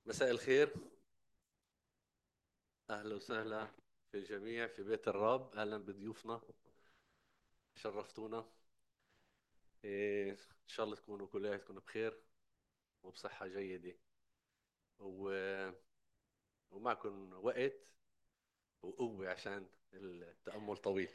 مساء الخير. أهلا وسهلا في الجميع في بيت الرب. أهلا بضيوفنا، شرفتونا. إن شاء الله تكونوا كلياتكم بخير وبصحة جيدة و... ومعكم وقت وقوة عشان التأمل طويل.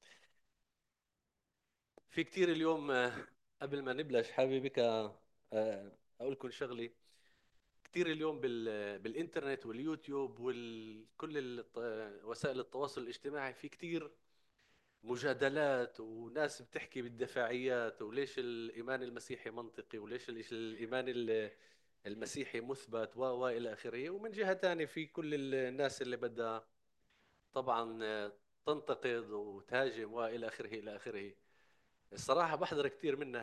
في كتير اليوم. قبل ما نبلش حاببك أقول لكم شغلة. كتير اليوم بالإنترنت واليوتيوب وكل وسائل التواصل الاجتماعي في كتير مجادلات وناس بتحكي بالدفاعيات، وليش الإيمان المسيحي منطقي، وليش الإيمان المسيحي مثبت وإلى آخره. ومن جهة ثانية في كل الناس اللي بدها طبعا تنتقد وتهاجم وإلى آخره إلى آخره. الصراحة بحضر كثير منها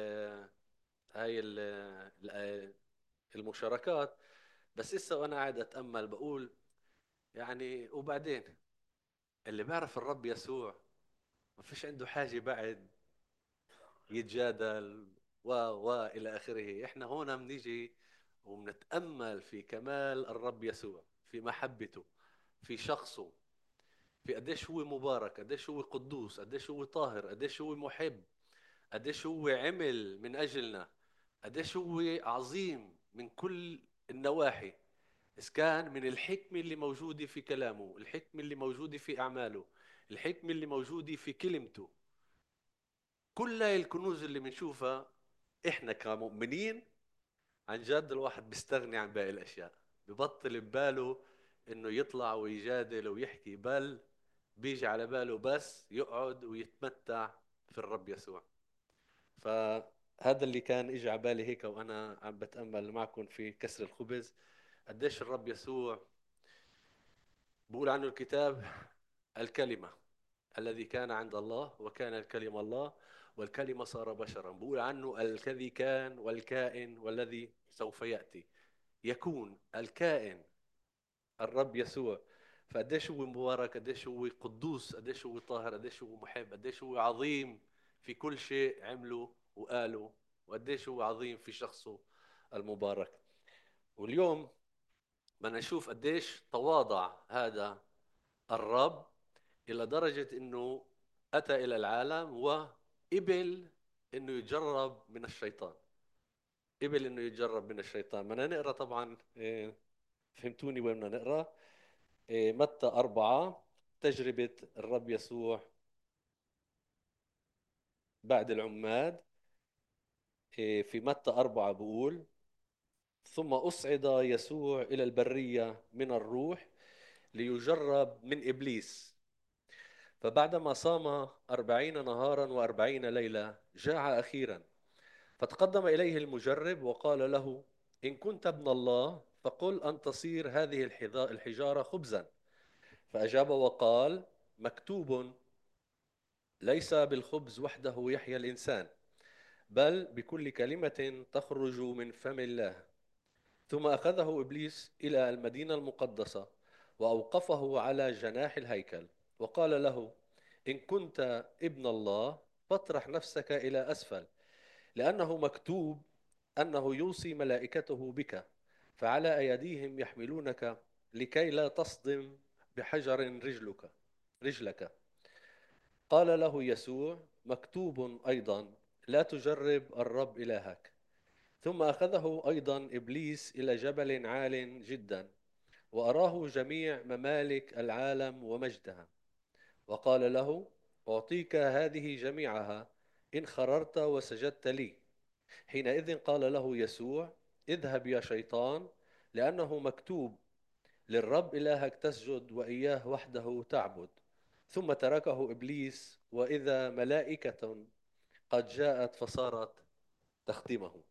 هاي المشاركات. بس لسه وأنا قاعد أتأمل بقول يعني وبعدين اللي بيعرف الرب يسوع ما فيش عنده حاجة بعد يتجادل إلى آخره. إحنا هنا بنيجي وبنتأمل في كمال الرب يسوع، في محبته، في شخصه، في قديش هو مبارك، قديش هو قدوس، قديش هو طاهر، قديش هو محب، قديش هو عمل من أجلنا، قديش هو عظيم من كل النواحي. إذا كان من الحكمة اللي موجودة في كلامه، الحكمة اللي موجودة في أعماله، الحكمة اللي موجودة في كلمته، كل هاي الكنوز اللي بنشوفها احنا كمؤمنين عن جد الواحد بيستغني عن باقي الاشياء. ببطل بباله انه يطلع ويجادل ويحكي، بل بيجي على باله بس يقعد ويتمتع في الرب يسوع. فهذا اللي كان اجى على بالي هيك وانا عم بتأمل معكم في كسر الخبز. قديش الرب يسوع بقول عنه الكتاب الكلمة الذي كان عند الله وكان الكلمة الله والكلمة صار بشرا. بقول عنه الذي كان والكائن والذي سوف يأتي. يكون الكائن الرب يسوع. فقديش هو مبارك، قديش هو قدوس، قديش هو طاهر، قديش هو محب، قديش هو عظيم في كل شيء عمله وقاله، وقديش هو عظيم في شخصه المبارك. واليوم بدنا نشوف قديش تواضع هذا الرب إلى درجة أنه أتى إلى العالم وقبل أنه يجرب من الشيطان. قبل أنه يجرب من الشيطان. بدنا نقرأ طبعا. فهمتوني وين بدنا نقرأ؟ متى 4. تجربة الرب يسوع بعد العماد. في متى 4 بقول: ثم أصعد يسوع إلى البرية من الروح ليجرب من إبليس. فبعدما صام 40 نهارا و40 ليلة جاع أخيرا. فتقدم إليه المجرب وقال له: إن كنت ابن الله فقل أن تصير هذه الحجارة خبزا. فأجاب وقال: مكتوب: ليس بالخبز وحده يحيى الإنسان، بل بكل كلمة تخرج من فم الله. ثم أخذه إبليس إلى المدينة المقدسة وأوقفه على جناح الهيكل وقال له: إن كنت ابن الله فاطرح نفسك إلى أسفل، لأنه مكتوب أنه يوصي ملائكته بك فعلى أيديهم يحملونك لكي لا تصدم بحجر رجلك. قال له يسوع: مكتوب أيضا: لا تجرب الرب إلهك. ثم أخذه أيضا إبليس إلى جبل عال جدا وأراه جميع ممالك العالم ومجدها، وقال له: أعطيك هذه جميعها إن خررت وسجدت لي. حينئذ قال له يسوع: اذهب يا شيطان، لأنه مكتوب: للرب إلهك تسجد وإياه وحده تعبد. ثم تركه إبليس وإذا ملائكة قد جاءت فصارت تخدمه.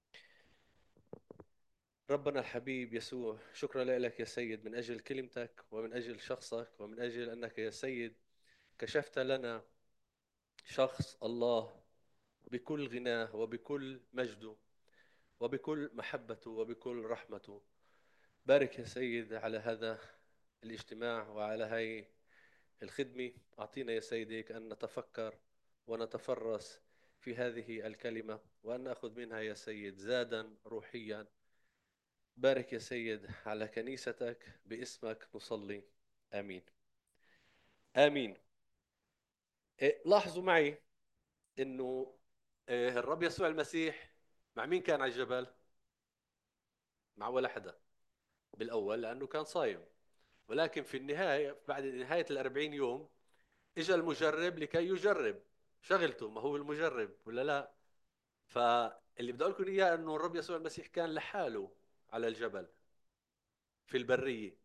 ربنا الحبيب يسوع، شكرا لك يا سيد من أجل كلمتك ومن أجل شخصك ومن أجل أنك يا سيد كشفت لنا شخص الله بكل غناه وبكل مجده وبكل محبته وبكل رحمته. بارك يا سيد على هذا الاجتماع وعلى هاي الخدمة. أعطينا يا سيد هيك أن نتفكر ونتفرس في هذه الكلمة وأن نأخذ منها يا سيد زادا روحيا بارك يا سيد على كنيستك، باسمك نصلي. آمين. آمين. لاحظوا معي انه الرب يسوع المسيح مع مين كان على الجبل؟ مع ولا حدا بالاول لانه كان صايم، ولكن في النهايه بعد نهايه الأربعين يوم اجى المجرب لكي يجرب شغلته، ما هو المجرب ولا لا؟ فاللي بدي اقول لكم اياه انه الرب يسوع المسيح كان لحاله على الجبل في البريه.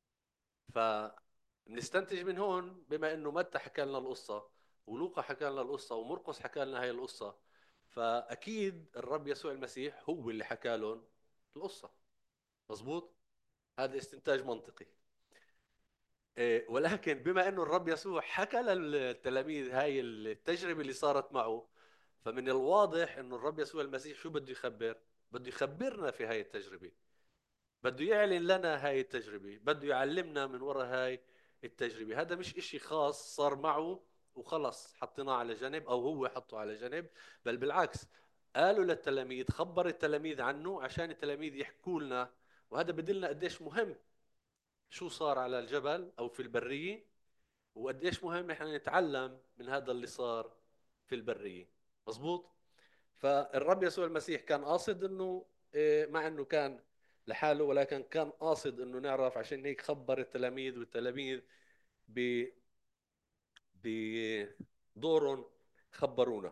فبنستنتج من هون، بما انه متى حكى لنا القصه ولوقا حكى لنا القصه ومرقس حكى لنا هاي القصه، فاكيد الرب يسوع المسيح هو اللي حكى لهم القصه. مزبوط. هذا استنتاج منطقي. ولكن بما انه الرب يسوع حكى للتلاميذ هاي التجربه اللي صارت معه، فمن الواضح انه الرب يسوع المسيح شو بده يخبر؟ بده يخبرنا في هاي التجربه، بده يعلن لنا هاي التجربة، بده يعلمنا من وراء هاي التجربة. هذا مش اشي خاص صار معه وخلص حطيناه على جنب او هو حطه على جنب، بل بالعكس، قالوا للتلاميذ، خبر التلاميذ عنه عشان التلاميذ يحكوا لنا. وهذا بدلنا قديش مهم شو صار على الجبل او في البرية، وقديش مهم احنا نتعلم من هذا اللي صار في البرية. مزبوط. فالرب يسوع المسيح كان قاصد انه مع انه كان لحاله، ولكن كان قاصد انه نعرف، عشان هيك خبر التلاميذ، والتلاميذ ب بدورهم خبرونا.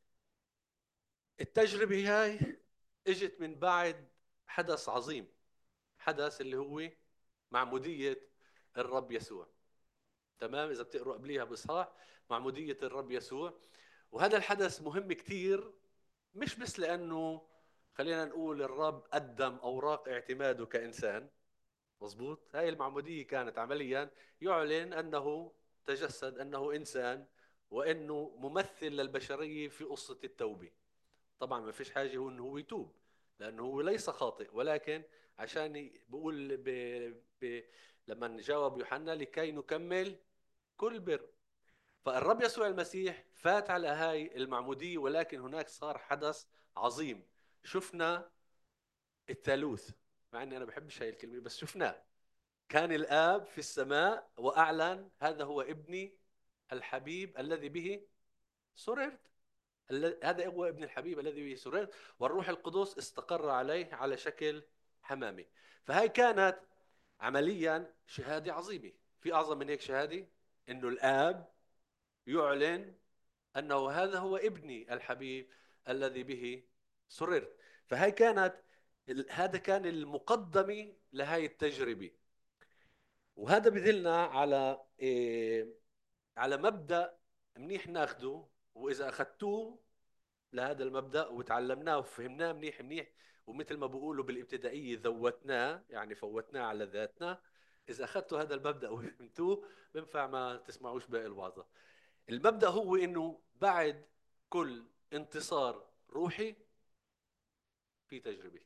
التجربة هاي اجت من بعد حدث عظيم، حدث اللي هو معمودية الرب يسوع. تمام، إذا بتقروا قبليها بإصحاح معمودية الرب يسوع. وهذا الحدث مهم كتير، مش بس لأنه خلينا نقول الرب قدم أوراق اعتماده كإنسان. مظبوط. هاي المعمودية كانت عمليا يعلن أنه تجسد، أنه إنسان، وأنه ممثل للبشرية في قصة التوبة. طبعا ما فيش حاجة هو أنه هو يتوب، لأنه هو ليس خاطئ، ولكن عشان بقول لما جاوب يوحنا لكي نكمل كل بر. فالرب يسوع المسيح فات على هاي المعمودية، ولكن هناك صار حدث عظيم. شفنا الثالوث، مع اني انا بحبش هاي الكلمة بس شفناه. كان الآب في السماء وأعلن هذا هو ابني الحبيب الذي به سررت. هذا هو ابن الحبيب الذي به سررت. والروح القدس استقر عليه على شكل حمامة. فهي كانت عمليا شهادة عظيمة. في أعظم من هيك شهادة؟ إنه الآب يعلن أنه هذا هو ابني الحبيب الذي به سررت. فهي كانت هذا كان المقدمة لهذه التجربة. وهذا بدلنا على على مبدأ منيح ناخده، وإذا أخذتوه لهذا المبدأ وتعلمناه وفهمناه منيح منيح، ومثل ما بقولوا بالابتدائية ذوتناه، يعني فوتناه على ذاتنا. إذا أخذتوا هذا المبدأ وفهمتوه بنفع ما تسمعوش باقي الوعظة. المبدأ هو إنه بعد كل انتصار روحي في تجربة.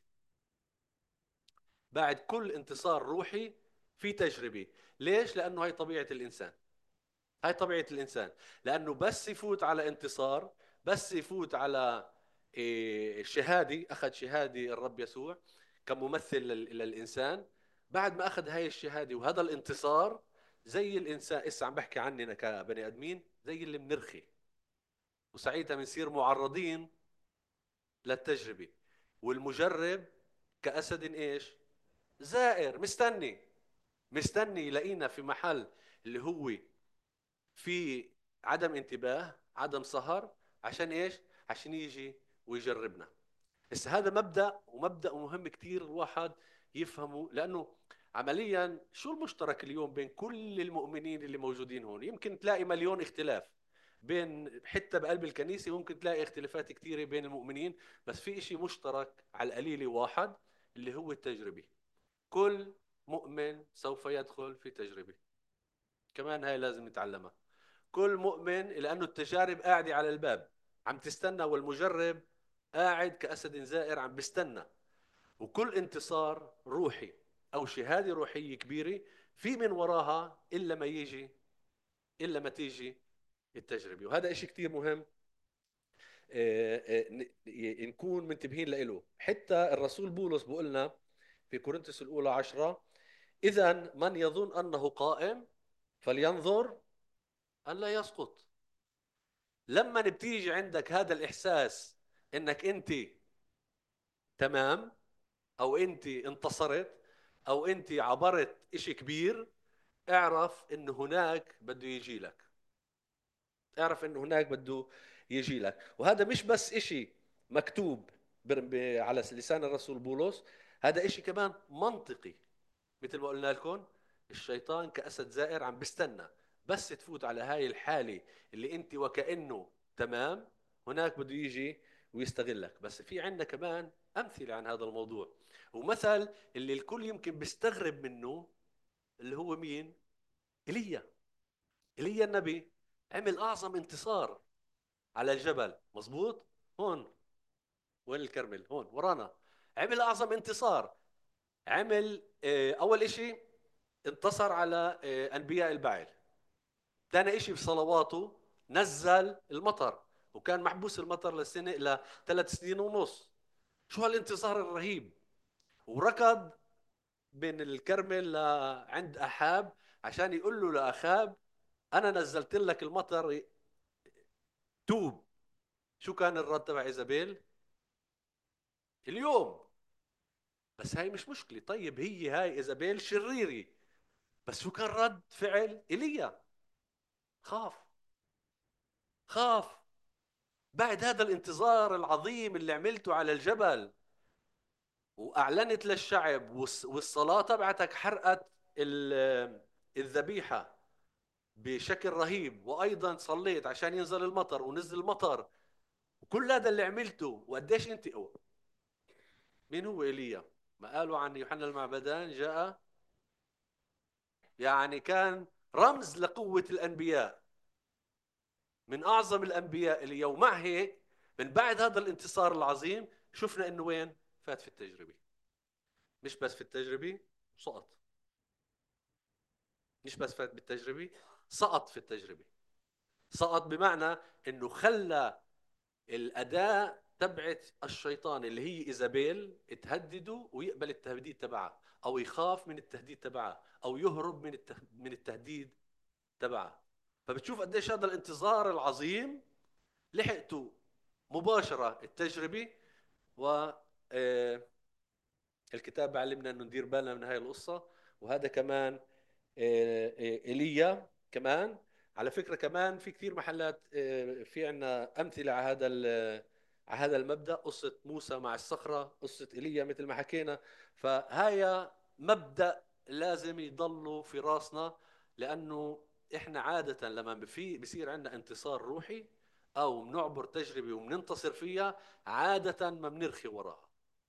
بعد كل انتصار روحي في تجربة. ليش؟ لأنه هي طبيعة الإنسان. هاي طبيعة الإنسان. لأنه بس يفوت على انتصار، بس يفوت على شهادة، أخذ شهادة الرب يسوع كممثل للإنسان. بعد ما أخذ هاي الشهادة وهذا الانتصار، زي الإنسان، إسا عم بحكي عننا كبني آدمين، زي اللي بنرخي، وساعتها بنصير معرضين للتجربة. والمجرب كأسد إيش؟ زائر، مستني، مستني يلاقينا في محل اللي هو في عدم انتباه، عدم سهر. عشان ايش؟ عشان يجي ويجربنا. بس هذا مبدأ، ومبدأ مهم كثير الواحد يفهمه. لأنه عمليا شو المشترك اليوم بين كل المؤمنين اللي موجودين هون؟ يمكن تلاقي مليون اختلاف بين، حتى بقلب الكنيسة ممكن تلاقي اختلافات كثيرة بين المؤمنين، بس في اشي مشترك على القليل واحد، اللي هو التجربة. كل مؤمن سوف يدخل في تجربة. كمان هاي لازم نتعلمها. كل مؤمن، لأنه التجارب قاعدة على الباب عم تستنى، والمجرب قاعد كأسد زائر عم بيستنى. وكل انتصار روحي أو شهادة روحية كبيرة في من وراها إلا ما يجي، إلا ما تيجي التجربة. وهذا إشي كتير مهم نكون منتبهين له. حتى الرسول بولس بيقول لنا في كورنثوس الأولى 10: إذا من يظن أنه قائم فلينظر أن لا يسقط. لما بتيجي عندك هذا الإحساس إنك أنت تمام، أو أنت انتصرت، أو أنت عبرت إشي كبير، اعرف إن هناك بده يجي لك. اعرف إن هناك بده يجي لك. وهذا مش بس إشي مكتوب على لسان الرسول بولس، هذا إشي كمان منطقي. مثل ما قلنا لكم، الشيطان كأسد زائر عم بستنى بس تفوت على هاي الحالة اللي انت وكأنه تمام، هناك بده يجي ويستغلك. بس في عندنا كمان أمثلة عن هذا الموضوع. ومثل اللي الكل يمكن بيستغرب منه، اللي هو مين؟ ايليا. ايليا النبي عمل أعظم انتصار على الجبل، مزبوط؟ هون، وين الكرمل؟ هون ورانا. عمل أعظم انتصار. عمل أول إشي انتصر على أنبياء البعل. ثاني إشي بصلواته نزل المطر، وكان محبوس المطر لثلاث سنين ونص. شو هالانتصار الرهيب! وركض من الكرمل عند أحاب عشان يقول له لأخاب: أنا نزلت لك المطر، توب. شو كان الرد تبع إيزابيل؟ اليوم. بس هاي مش مشكلة. طيب هاي إيزابيل شريري، بس شو كان رد فعل إيليا؟ خاف. خاف بعد هذا الانتظار العظيم اللي عملته على الجبل، وأعلنت للشعب، والصلاة تبعتك حرقت الذبيحة بشكل رهيب، وأيضا صليت عشان ينزل المطر ونزل المطر، وكل هذا اللي عملته. وقديش أنت مين هو إيليا؟ ما قالوا عن يوحنا المعمدان جاء، يعني كان رمز لقوة الأنبياء، من أعظم الأنبياء إيليا. ومع هيك من بعد هذا الانتصار العظيم شفنا إنه وين؟ فات في التجربة. مش بس في التجربة، سقط. مش بس فات بالتجربة، سقط في التجربة. سقط بمعنى انه خلى الاداء تبعت الشيطان اللي هي ايزابيل تهدده ويقبل التهديد تبعها، او يخاف من التهديد تبعها، او يهرب من التهديد تبعها. فبتشوف قديش هذا الانتظار العظيم لحقته مباشرة التجربة. و الكتاب بعلمنا انه ندير بالنا من هاي القصة. وهذا كمان ايليا كمان. على فكرة كمان في كثير محلات في عنا أمثلة على على هذا المبدأ. قصة موسى مع الصخرة، قصة ايليا مثل ما حكينا. فهاي مبدأ لازم يضلوا في راسنا، لأنه إحنا عادة لما بصير عندنا انتصار روحي أو بنعبر تجربة وبننتصر فيها، عادة ما بنرخي وراها،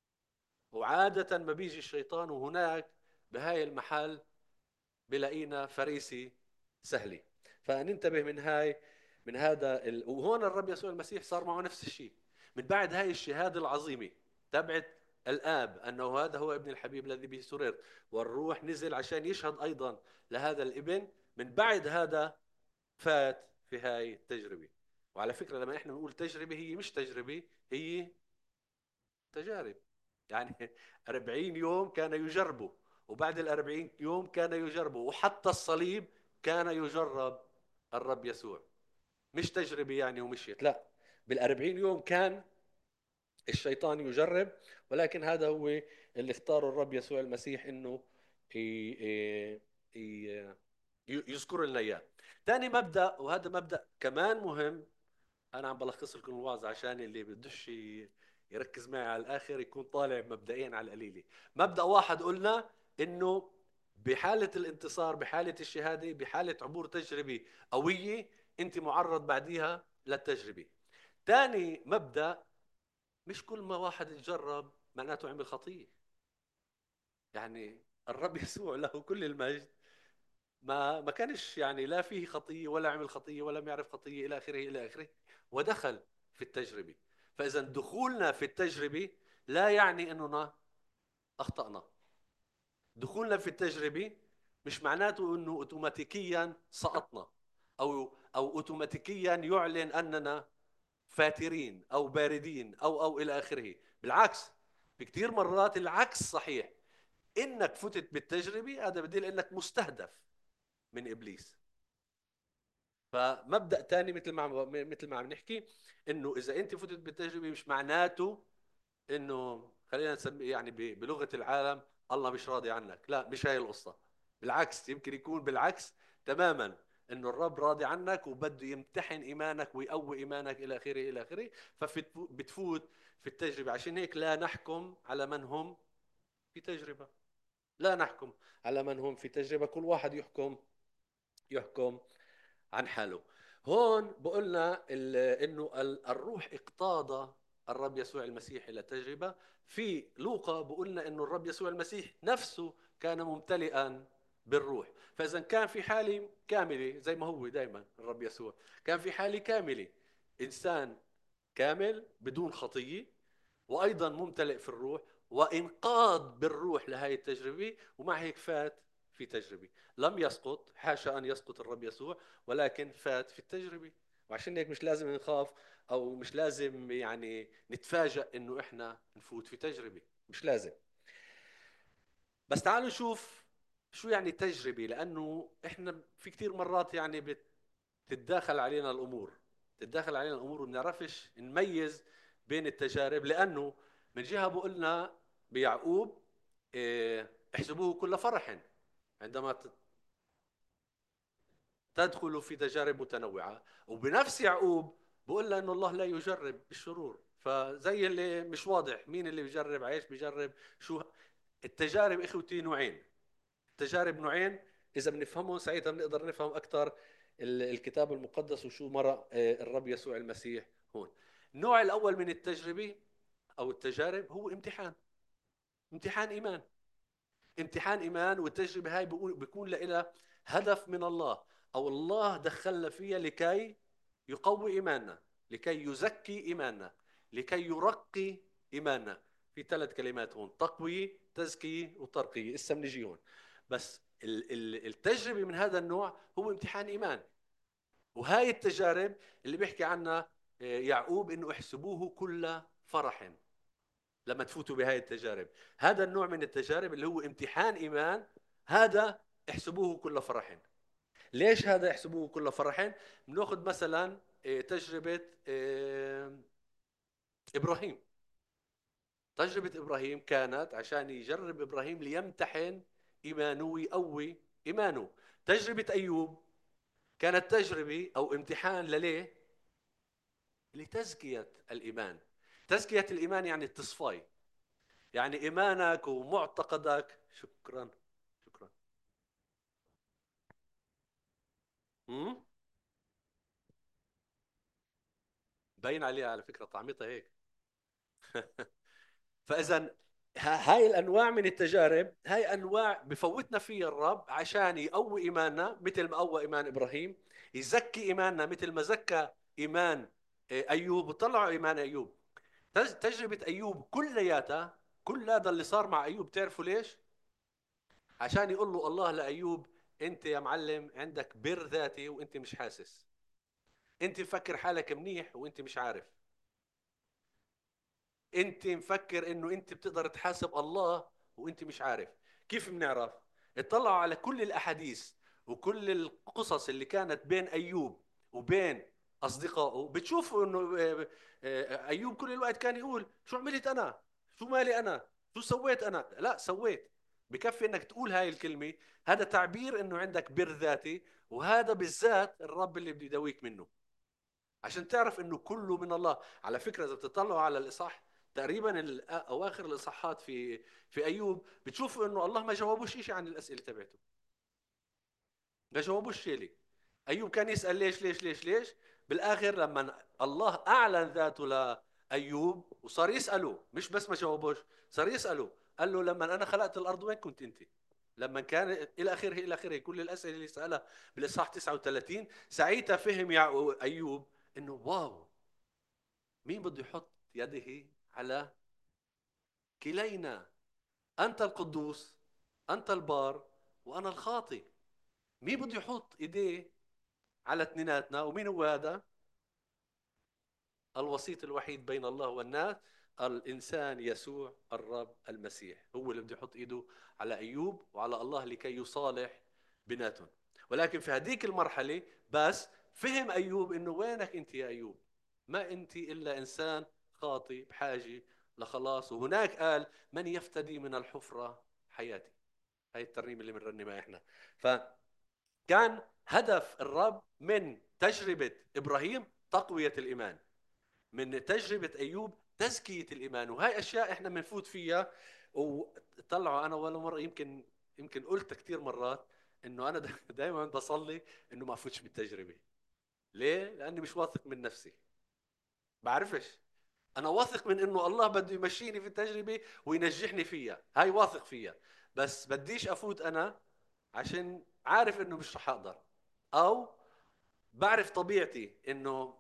وعادة ما بيجي الشيطان وهناك بهاي المحل بلاقينا فريسي سهلة. فننتبه من من هذا وهون الرب يسوع المسيح صار معه نفس الشيء. من بعد هاي الشهادة العظيمة تبعت الآب أنه هذا هو ابن الحبيب الذي به سررت، والروح نزل عشان يشهد أيضا لهذا الابن. من بعد هذا فات في هاي التجربة. وعلى فكرة لما احنا بنقول تجربة، هي مش تجربة، هي تجارب. يعني 40 يوم كان يجربوا، وبعد الأربعين يوم كان يجربوا، وحتى الصليب كان يجرب الرب يسوع. مش تجربة يعني ومشيت، لا، بالأربعين يوم كان الشيطان يجرب. ولكن هذا هو اللي اختاره الرب يسوع المسيح انه ي- ي- يذكر لنا اياه. ثاني مبدأ، وهذا مبدأ كمان مهم، انا عم بلخص لكم الوعظ عشان اللي بدش يركز معي على الاخر يكون طالع مبدئيا على القليله. مبدأ واحد قلنا انه بحالة الانتصار، بحالة الشهادة، بحالة عبور تجربة قوية، انت معرض بعديها للتجربة. ثاني مبدأ: مش كل ما واحد يتجرب معناته عمل خطية. يعني الرب يسوع له كل المجد ما كانش يعني لا فيه خطية ولا عمل خطية ولا يعرف خطية إلى آخره إلى آخره، ودخل في التجربة. فإذا دخولنا في التجربة لا يعني أننا أخطأنا. دخولنا في التجربة مش معناته أنه أوتوماتيكيا سقطنا، أو أوتوماتيكيا يعلن أننا فاترين أو باردين أو إلى آخره. بالعكس، في كثير مرات العكس صحيح. انك فتت بالتجربة هذا بدل انك مستهدف من ابليس. فمبدأ تاني مثل ما عم نحكي، انه اذا انت فتت بالتجربة مش معناته انه خلينا نسمي يعني بلغة العالم الله مش راضي عنك. لا، مش هاي القصة. بالعكس، يمكن يكون بالعكس تماما، انه الرب راضي عنك وبده يمتحن ايمانك ويقوي ايمانك الى اخره الى اخره. فبتفوت في التجربة. عشان هيك لا نحكم على من هم في تجربة. لا نحكم على من هم في تجربة، كل واحد يحكم عن حاله. هون بقولنا انه الروح اقتضى الرب يسوع المسيح الى تجربه. في لوقا بقولنا انه الرب يسوع المسيح نفسه كان ممتلئا بالروح. فاذا كان في حاله كامله زي ما هو دائما الرب يسوع كان في حاله كامله، انسان كامل بدون خطيه، وايضا ممتلئ في الروح، وانقاد بالروح لهذه التجربه، ومع هيك فات في تجربه. لم يسقط، حاشا ان يسقط الرب يسوع، ولكن فات في التجربه. وعشان هيك مش لازم نخاف، او مش لازم يعني نتفاجأ انه احنا نفوت في تجربه. مش لازم. بس تعالوا نشوف شو يعني تجربه، لانه احنا في كثير مرات يعني تتداخل علينا الامور. تتداخل علينا الامور وما بنعرفش نميز بين التجارب. لانه من جهه بقولنا بيعقوب احسبوه كل فرح عندما تدخل في تجارب متنوعه. وبنفس يعقوب بقول له انه الله لا يجرب بالشرور. فزي اللي مش واضح مين اللي بيجرب عايش بيجرب شو. التجارب اخوتي نوعين. التجارب نوعين، اذا بنفهمهم ساعتها بنقدر نفهم اكثر الكتاب المقدس وشو مرق الرب يسوع المسيح هون. النوع الاول من التجربه او التجارب هو امتحان. امتحان ايمان. امتحان ايمان. والتجربه هاي بيكون لها هدف من الله، او الله دخلنا فيها لكي يقوي ايماننا، لكي يزكي ايماننا، لكي يرقي ايماننا. في ثلاث كلمات هون: تقوية، تزكية، وترقية. لسه بنجي هون. بس التجربة من هذا النوع هو امتحان ايمان. وهاي التجارب اللي بيحكي عنها يعقوب انه احسبوه كل فرح لما تفوتوا بهاي التجارب. هذا النوع من التجارب اللي هو امتحان إيمان، هذا احسبوه كل فرح. ليش هذا احسبوه كل فرح؟ بناخذ مثلا تجربة إبراهيم. تجربة إبراهيم كانت عشان يجرب إبراهيم ليمتحن إيمانه ويقوي إيمانه. تجربة أيوب كانت تجربة أو امتحان لليه؟ لتزكية الإيمان. تزكية الإيمان يعني التصفاي، يعني إيمانك ومعتقدك. شكرا. شكرا. امم باين عليها على فكرة طعمتها هيك. فإذا هاي الأنواع من التجارب، هاي أنواع بفوتنا فيها الرب عشان يقوي إيماننا مثل ما قوى إيمان إبراهيم، يزكي إيماننا مثل ما زكى إيمان أيوب. وطلعوا إيمان أيوب. تجربة أيوب كلياتها، كل هذا اللي صار مع أيوب، تعرفوا ليش؟ عشان يقول له الله لأيوب: أنت يا معلم عندك بر ذاتي وأنت مش حاسس. أنت مفكر حالك منيح وأنت مش عارف. انت مفكر انه انت بتقدر تحاسب الله وانت مش عارف. كيف بنعرف؟ اطلعوا على كل الاحاديث وكل القصص اللي كانت بين ايوب وبين اصدقائه، بتشوفوا انه ايوب كل الوقت كان يقول: شو عملت انا؟ شو مالي انا؟ شو سويت انا؟ لا سويت. بكفي انك تقول هاي الكلمة. هذا تعبير انه عندك بر ذاتي، وهذا بالذات الرب اللي بده يداويك منه. عشان تعرف انه كله من الله. على فكره اذا بتطلعوا على الاصحاح تقريبا اواخر الاصحاحات في ايوب، بتشوفوا انه الله ما جاوبوش شيء عن الاسئله تبعته. ما جاوبوش شيء ليه. ايوب كان يسال ليش ليش ليش ليش. بالاخر لما الله اعلن ذاته لايوب وصار يساله، مش بس ما جاوبوش، صار يساله. قال له: لما انا خلقت الارض وين كنت انت؟ لما كان الى اخره الى اخره كل الاسئله اللي سالها بالاصحاح 39. ساعتها فهم يا ايوب انه واو، مين بده يحط يده على كلينا؟ أنت القدوس، أنت البار، وأنا الخاطئ. مين بده يحط إيديه على اثنيناتنا؟ ومين هو هذا؟ الوسيط الوحيد بين الله والناس، الإنسان يسوع الرب المسيح هو اللي بده يحط إيده على أيوب وعلى الله لكي يصالح بيناتهم. ولكن في هذيك المرحلة بس فهم أيوب إنه وينك أنت يا أيوب، ما أنت إلا إنسان خاطئ بحاجة لخلاص. وهناك قال من يفتدي من الحفرة حياتي. هاي الترنيمة اللي بنرنمها إحنا. فكان هدف الرب من تجربة إبراهيم تقوية الإيمان، من تجربة أيوب تزكية الإيمان. وهي أشياء إحنا بنفوت فيها. وطلعوا أنا ولا مرة، يمكن قلت كثير مرات إنه أنا دائما بصلي إنه ما أفوتش بالتجربة. ليه؟ لأني مش واثق من نفسي. بعرفش، أنا واثق من إنه الله بده يمشيني في التجربة وينجحني فيها، هاي واثق فيها. بس بديش أفوت أنا عشان عارف إنه مش رح أقدر، أو بعرف طبيعتي إنه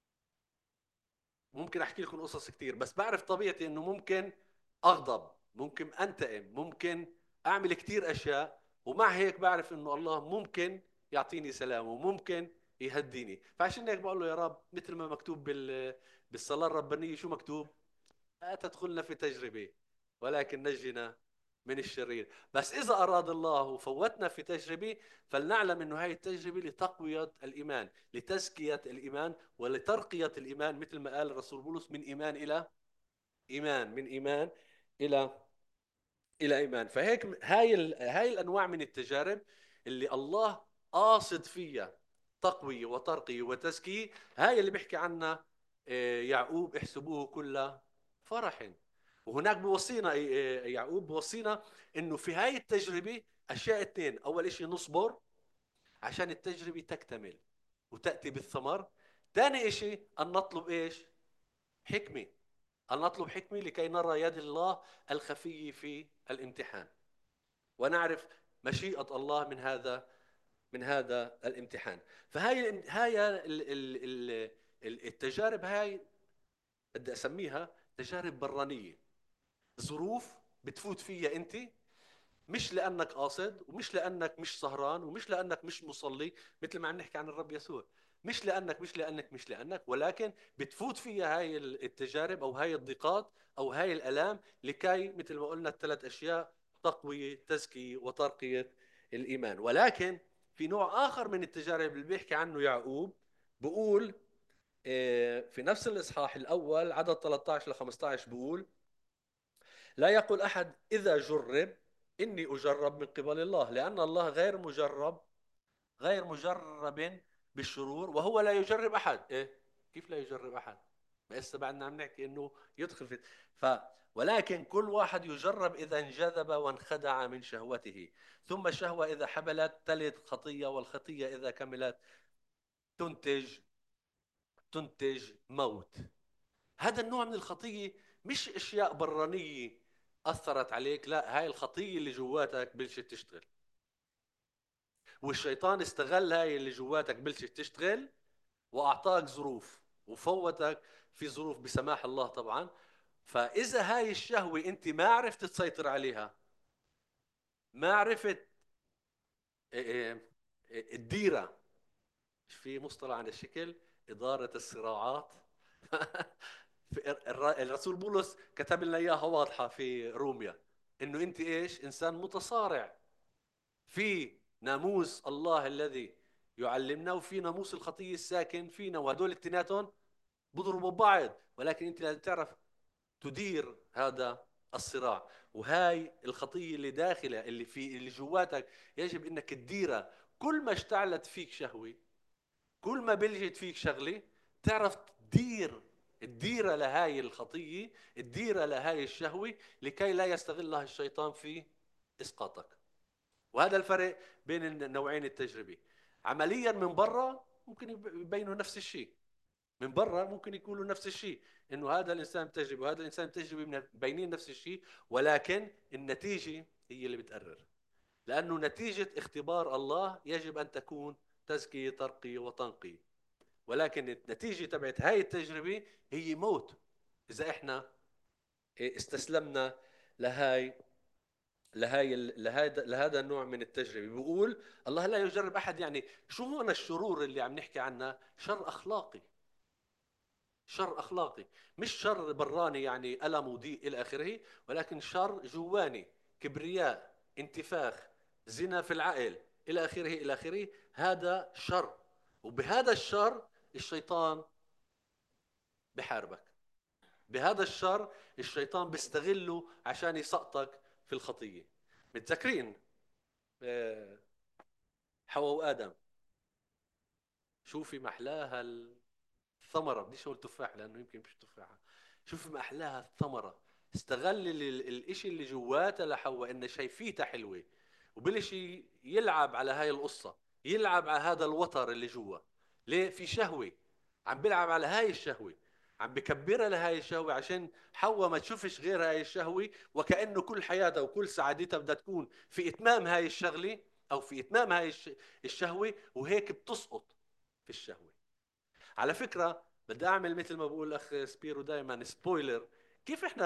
ممكن احكي لكم قصص كثير، بس بعرف طبيعتي انه ممكن اغضب، ممكن انتقم، ممكن اعمل كثير اشياء. ومع هيك بعرف انه الله ممكن يعطيني سلام وممكن يهديني. فعشان هيك بقول له يا رب مثل ما مكتوب بالصلاة الربانية، شو مكتوب؟ لا تدخلنا في تجربة ولكن نجنا من الشرير. بس إذا أراد الله وفوتنا في تجربة، فلنعلم أنه هذه التجربة لتقوية الإيمان، لتزكية الإيمان ولترقية الإيمان، مثل ما قال الرسول بولس من إيمان إلى إيمان، من إيمان إلى ايمان. فهيك هاي الانواع من التجارب اللي الله قاصد فيها تقويه وترقيه وتزكيه، هاي اللي بيحكي عنها يعقوب احسبوه كل فرح. وهناك بوصينا يعقوب بوصينا انه في هاي التجربه اشياء اثنين: اول اشي نصبر عشان التجربه تكتمل وتاتي بالثمر. ثاني اشي ان نطلب ايش؟ حكمه. ان نطلب حكمه لكي نرى يد الله الخفيه في الامتحان ونعرف مشيئة الله من هذا الامتحان. فهاي التجارب هاي بدي اسميها تجارب برانية، ظروف بتفوت فيها انت مش لانك قاصد، ومش لانك مش سهران، ومش لانك مش مصلي، مثل ما عم نحكي عن الرب يسوع. مش لانك ولكن بتفوت فيها هاي التجارب او هاي الضيقات او هاي الالام لكي مثل ما قلنا الثلاث اشياء: تقوية، تزكية، وترقية الايمان. ولكن في نوع اخر من التجارب اللي بيحكي عنه يعقوب، بقول في نفس الاصحاح الاول عدد 13 ل 15 بقول: لا يقول أحد إذا جرب إني أجرب من قبل الله، لأن الله غير مجرب بالشرور وهو لا يجرب أحد. إيه؟ كيف لا يجرب أحد؟ ما إسا بعدنا عم نحكي إنه يدخل في ف ولكن كل واحد يجرب إذا انجذب وانخدع من شهوته، ثم الشهوة إذا حبلت تلد خطية، والخطية إذا كملت تنتج موت. هذا النوع من الخطية مش اشياء برانية اثرت عليك، لا، هاي الخطية اللي جواتك بلشت تشتغل، والشيطان استغل هاي اللي جواتك بلشت تشتغل واعطاك ظروف وفوتك في ظروف بسماح الله طبعا. فاذا هاي الشهوة انت ما عرفت تسيطر عليها، ما عرفت إيه، تديرها، في مصطلح عن الشكل: إدارة الصراعات. الرسول بولس كتب لنا اياها واضحه في روميا، انه انت ايش؟ انسان متصارع في ناموس الله الذي يعلمنا وفي ناموس الخطيه الساكن فينا، وهدول الاثنيناتهم بضربوا بعض. ولكن انت لازم تعرف تدير هذا الصراع. وهاي الخطيه اللي داخله اللي جواتك يجب انك تديرها. كل ما اشتعلت فيك شهوه، كل ما بلجت فيك شغله، تعرف تديرها لهاي الخطيه، تديرها لهاي الشهوه، لكي لا يستغلها الشيطان في اسقاطك. وهذا الفرق بين النوعين التجربه. عمليا من برا ممكن يبينوا نفس الشيء، من برا ممكن يقولوا نفس الشيء، انه هذا الانسان تجربه وهذا الانسان تجربه، مبينين نفس الشيء، ولكن النتيجه هي اللي بتقرر. لانه نتيجه اختبار الله يجب ان تكون تزكيه، ترقيه، وتنقيه. ولكن النتيجة تبعت هاي التجربة هي موت إذا إحنا استسلمنا لهاي لهذا النوع من التجربة. بيقول الله لا يجرب أحد، يعني شو هو الشرور اللي عم نحكي عنها؟ شر أخلاقي. شر أخلاقي، مش شر براني يعني ألم وضيق إلى آخره، ولكن شر جواني، كبرياء، انتفاخ، زنا في العقل، إلى آخره إلى آخره. هذا شر، وبهذا الشر الشيطان بحاربك. بهذا الشر الشيطان بيستغله عشان يسقطك في الخطية. متذكرين آه، حواء وآدم؟ شوفي محلاها الثمرة، بديش أقول تفاح لأنه يمكن مش تفاحة. شوفي محلاها الثمرة. استغل الإشي اللي جواتها لحواء إن شايفيتها حلوة، وبلش يلعب على هاي القصة، يلعب على هذا الوتر اللي جوا. ليه؟ في شهوة، عم بيلعب على هاي الشهوة، عم بكبرها لهاي الشهوة عشان حواء ما تشوفش غير هاي الشهوة، وكأنه كل حياتها وكل سعادتها بدها تكون في إتمام هاي الشغلة، أو في إتمام هاي الشهوة، وهيك بتسقط في الشهوة. على فكرة بدي أعمل مثل ما بقول الأخ سبيرو دائما سبويلر. كيف إحنا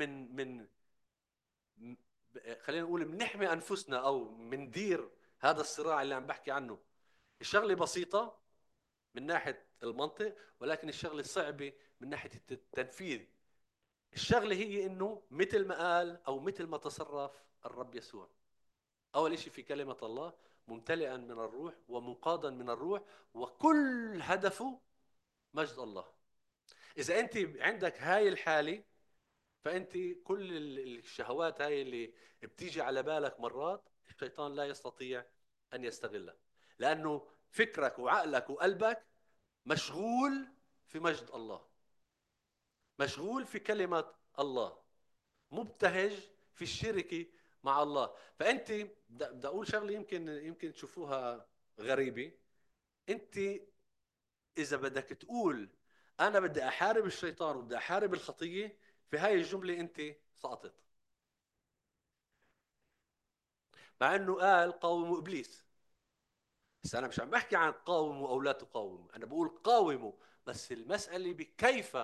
م- خلينا نقول بنحمي أنفسنا أو بندير هذا الصراع اللي عم بحكي عنه؟ الشغلة بسيطة من ناحية المنطق، ولكن الشغلة صعبة من ناحية التنفيذ. الشغلة هي إنه مثل ما قال أو مثل ما تصرف الرب يسوع. أول إشي في كلمة الله: ممتلئا من الروح ومنقادا من الروح، وكل هدفه مجد الله. إذا أنت عندك هاي الحالة، فأنت كل الشهوات هاي اللي بتيجي على بالك مرات الشيطان لا يستطيع أن يستغلها، لأنه فكرك وعقلك وقلبك مشغول في مجد الله، مشغول في كلمة الله، مبتهج في الشركة مع الله. فأنت بدي أقول شغلة يمكن تشوفوها غريبة. أنت إذا بدك تقول أنا بدي أحارب الشيطان وبدي أحارب الخطية، في هاي الجملة أنت سقطت. مع أنه قال قاوموا إبليس، بس أنا مش عم بحكي عن قاوموا أو لا تقاوموا، أنا بقول قاوموا. بس المسألة بكيف،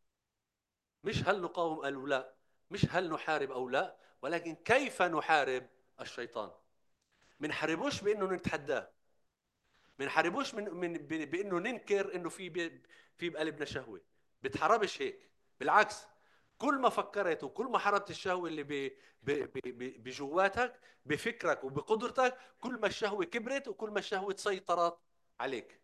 مش هل نقاوم أو لا، مش هل نحارب أو لا، ولكن كيف نحارب الشيطان. منحاربوش بأنه نتحداه، منحاربوش بأنه ننكر أنه في بقلبنا شهوة. بتحاربش هيك، بالعكس. كل ما فكرت وكل ما حاربت الشهوة اللي بجواتك، بفكرك وبقدرتك، كل ما الشهوة كبرت وكل ما الشهوة سيطرت عليك.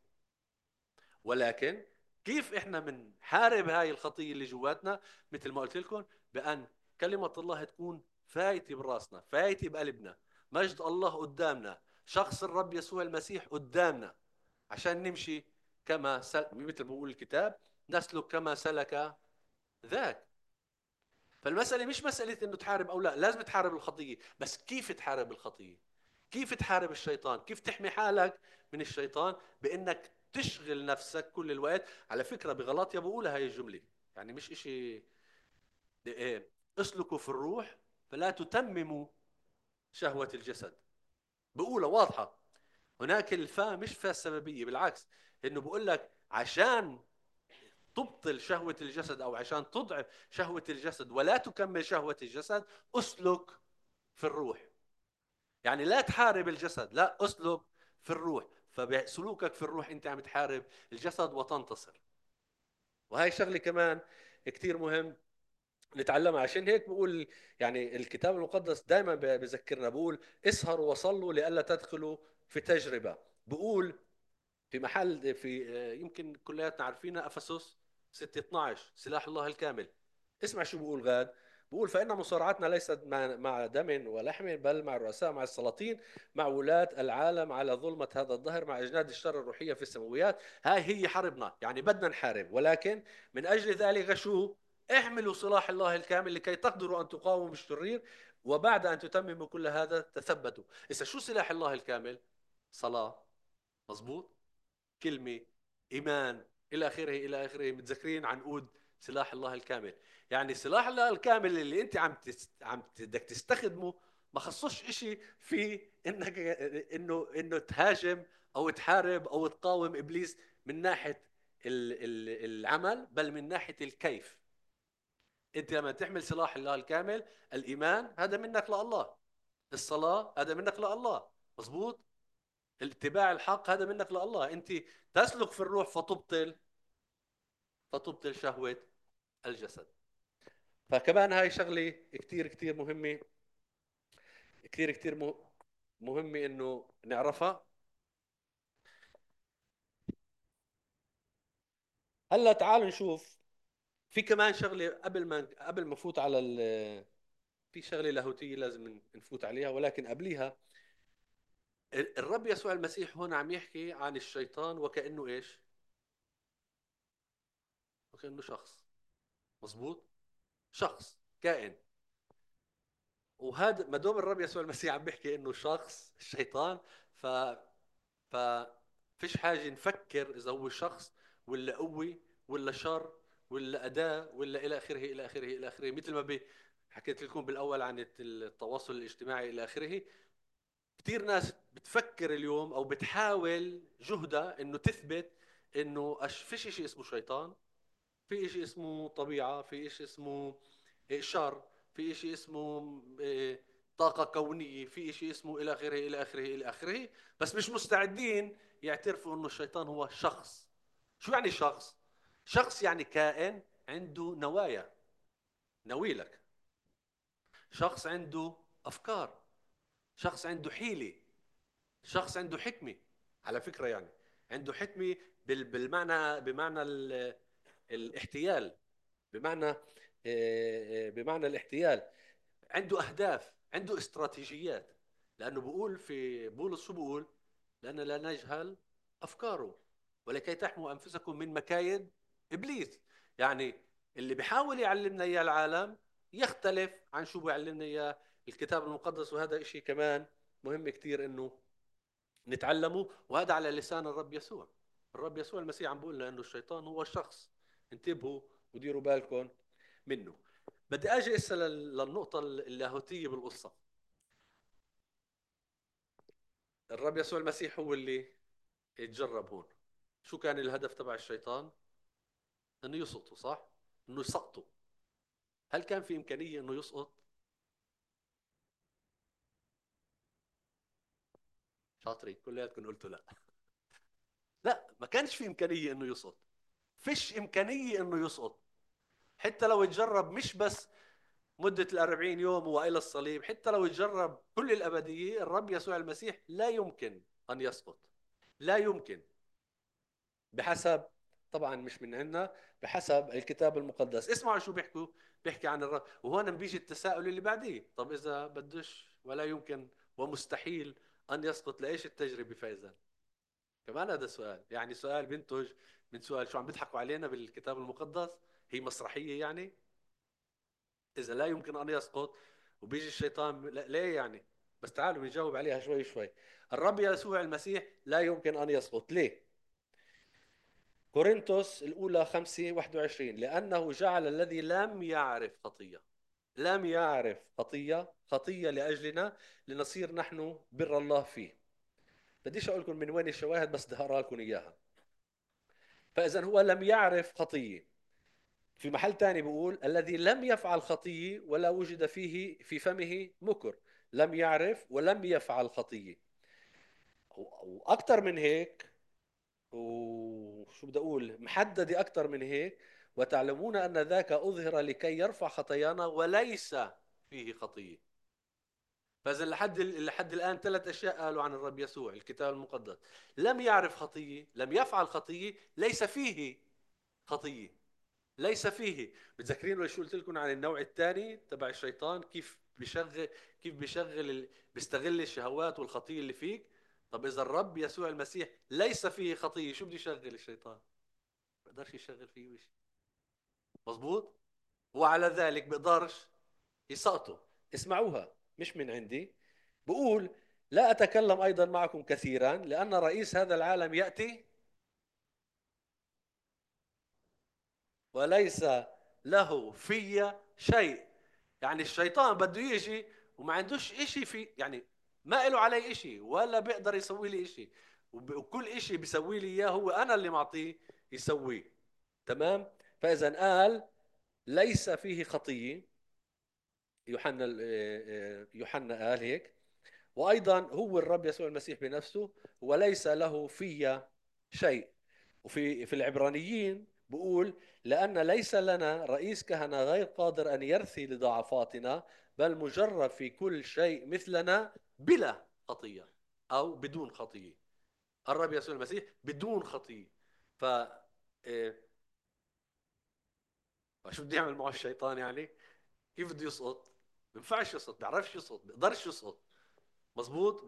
ولكن كيف احنا بنحارب هاي الخطية اللي جواتنا؟ مثل ما قلت لكم، بأن كلمة الله تكون فايتة براسنا، فايتة بقلبنا، مجد الله قدامنا، شخص الرب يسوع المسيح قدامنا، عشان نمشي مثل ما بقول الكتاب: نسلك كما سلك ذاك. فالمسألة مش مسألة انه تحارب او لا، لازم تحارب الخطية، بس كيف تحارب الخطية؟ كيف تحارب الشيطان؟ كيف تحمي حالك من الشيطان؟ بانك تشغل نفسك كل الوقت. على فكرة بغلاطيا بقولها هاي الجملة، يعني مش اشي إيه، اسلكوا في الروح فلا تتمموا شهوة الجسد. بقولها واضحة. هناك الفاء مش فاء السببية، بالعكس، انه بقول لك عشان تبطل شهوة الجسد أو عشان تضعف شهوة الجسد ولا تكمل شهوة الجسد، أسلك في الروح. يعني لا تحارب الجسد، لا، أسلك في الروح. فبسلوكك في الروح أنت عم تحارب الجسد وتنتصر. وهي شغلة كمان كتير مهم نتعلمها. عشان هيك بقول يعني الكتاب المقدس دائما بذكرنا، بقول اسهروا وصلوا لئلا تدخلوا في تجربة. بقول في محل في يمكن كلياتنا عارفينها، افسس 6:12: سلاح الله الكامل. اسمع شو بقول غاد. بقول: فإن مصارعتنا ليست مع دم ولحم، بل مع الرؤساء، مع السلاطين، مع ولاة العالم على ظلمة هذا الظهر، مع أجناد الشر الروحية في السماويات. هاي هي حربنا، يعني بدنا نحارب، ولكن من أجل ذلك شو؟ احملوا سلاح الله الكامل لكي تقدروا أن تقاوموا بالشرير، وبعد أن تتمموا كل هذا تثبتوا. إذا شو سلاح الله الكامل؟ صلاة، مظبوط، كلمة، إيمان، إلى آخره إلى آخره. متذكرين عنقود سلاح الله الكامل؟ يعني سلاح الله الكامل اللي أنت بدك تستخدمه ما خصوش إشي في إنه تهاجم أو تحارب أو تقاوم إبليس من ناحية العمل، بل من ناحية الكيف. أنت لما تحمل سلاح الله الكامل: الإيمان هذا منك لله، الصلاة هذا منك لله، مظبوط، الاتباع الحق هذا منك لله. انت تسلك في الروح فتبطل فتبطل شهوة الجسد. فكمان هاي شغلة كتير كتير مهمة، كتير كتير مهمة إنه نعرفها. هلا تعالوا نشوف في كمان شغلة قبل ما نفوت على في شغلة لاهوتية لازم نفوت عليها، ولكن قبليها الرب يسوع المسيح هون عم يحكي عن الشيطان وكأنه ايش؟ وكأنه شخص. مزبوط. شخص كائن. وهذا ما دام الرب يسوع المسيح عم بيحكي انه شخص الشيطان، ف ف فيش حاجة نفكر اذا هو شخص ولا قوة ولا شر ولا أداة ولا إلى آخره إلى آخره إلى آخره، مثل ما حكيت لكم بالأول عن التواصل الاجتماعي إلى آخره. كثير ناس بتفكر اليوم او بتحاول جهدها انه تثبت انه فيش شيء اسمه شيطان، في شيء اسمه طبيعة، في شيء اسمه شر، في شيء اسمه طاقة كونية، في شيء اسمه إلى آخره إلى آخره إلى آخره. بس مش مستعدين يعترفوا إنه الشيطان هو شخص. شو يعني شخص؟ شخص يعني كائن عنده نوايا، نويلك. شخص عنده أفكار، شخص عنده حيلة، شخص عنده حكمة. على فكرة يعني عنده حكمة بمعنى الاحتيال، بمعنى الاحتيال. عنده أهداف، عنده استراتيجيات. لأنه بقول في بولس، شو بقول؟ لأن لا نجهل أفكاره ولكي تحموا أنفسكم من مكايد إبليس. يعني اللي بيحاول يعلمنا إياه العالم يختلف عن شو بيعلمنا إياه الكتاب المقدس. وهذا إشي كمان مهم كتير إنه نتعلمه، وهذا على لسان الرب يسوع. الرب يسوع المسيح عم بيقول لنا انه الشيطان هو الشخص. انتبهوا وديروا بالكم منه. بدي اجي هسه للنقطة اللاهوتية بالقصة. الرب يسوع المسيح هو اللي اتجرب هون. شو كان الهدف تبع الشيطان؟ انه يسقطه، صح؟ انه يسقطه. هل كان في امكانية انه يسقط؟ شاطرين كلياتكم قلتوا لا. لا، ما كانش في امكانية انه يسقط. فيش امكانية انه يسقط. حتى لو اتجرب مش بس مدة الأربعين يوم وإلى الصليب، حتى لو تجرب كل الأبدية، الرب يسوع المسيح لا يمكن أن يسقط. لا يمكن. بحسب، طبعا مش من عندنا، بحسب الكتاب المقدس. اسمعوا شو بيحكوا. بيحكي عن الرب. وهون بيجي التساؤل اللي بعديه، طب إذا بدش ولا يمكن ومستحيل أن يسقط، لإيش التجربة فإذا؟ كمان هذا سؤال، يعني سؤال بينتج من سؤال. شو عم بيضحكوا علينا بالكتاب المقدس؟ هي مسرحية يعني؟ إذا لا يمكن أن يسقط وبيجي الشيطان، ليه يعني؟ بس تعالوا نجاوب عليها شوي شوي. الرب يسوع المسيح لا يمكن أن يسقط. ليه؟ كورنثوس الأولى 5:21، لأنه جعل الذي لم يعرف خطية، لم يعرف خطية، خطية لأجلنا لنصير نحن بر الله فيه. بديش أقول لكم من وين الشواهد، بس بدي أقرأ لكم إياها. فإذا هو لم يعرف خطية. في محل تاني بيقول الذي لم يفعل خطية ولا وجد فيه في فمه مكر. لم يعرف ولم يفعل خطية. وأكثر من هيك، وشو بدي أقول، محددة أكثر من هيك. وتعلمون أن ذاك أظهر لكي يرفع خطايانا وليس فيه خطية. فإذا لحد الآن ثلاث أشياء قالوا عن الرب يسوع الكتاب المقدس: لم يعرف خطية، لم يفعل خطية، ليس فيه خطية. ليس فيه. متذكرين شو قلت لكم عن النوع الثاني تبع الشيطان؟ كيف بيستغل الشهوات والخطية اللي فيك. طب إذا الرب يسوع المسيح ليس فيه خطية، شو بده يشغل الشيطان؟ ما بيقدرش يشغل فيه شيء. مزبوط. وعلى ذلك بيقدرش يسقطه. اسمعوها، مش من عندي. بقول: لا أتكلم أيضا معكم كثيرا لأن رئيس هذا العالم يأتي وليس له في شيء. يعني الشيطان بده يجي وما عندوش اشي في، يعني ما له علي اشي ولا بيقدر يسوي لي اشي. وكل اشي بيسوي لي اياه هو انا اللي معطيه يسويه. تمام. فاذا قال ليس فيه خطية. يوحنا قال هيك. وايضا هو الرب يسوع المسيح بنفسه وليس له في شيء. وفي العبرانيين بقول لأن ليس لنا رئيس كهنة غير قادر أن يرثي لضعفاتنا، بل مجرب في كل شيء مثلنا بلا خطية أو بدون خطية. الرب يسوع المسيح بدون خطية. ف إيه، شو بده يعمل معه الشيطان يعني؟ كيف بده يسقط؟ ما بينفعش يسقط، بيعرفش يسقط، بيقدرش يسقط. مزبوط،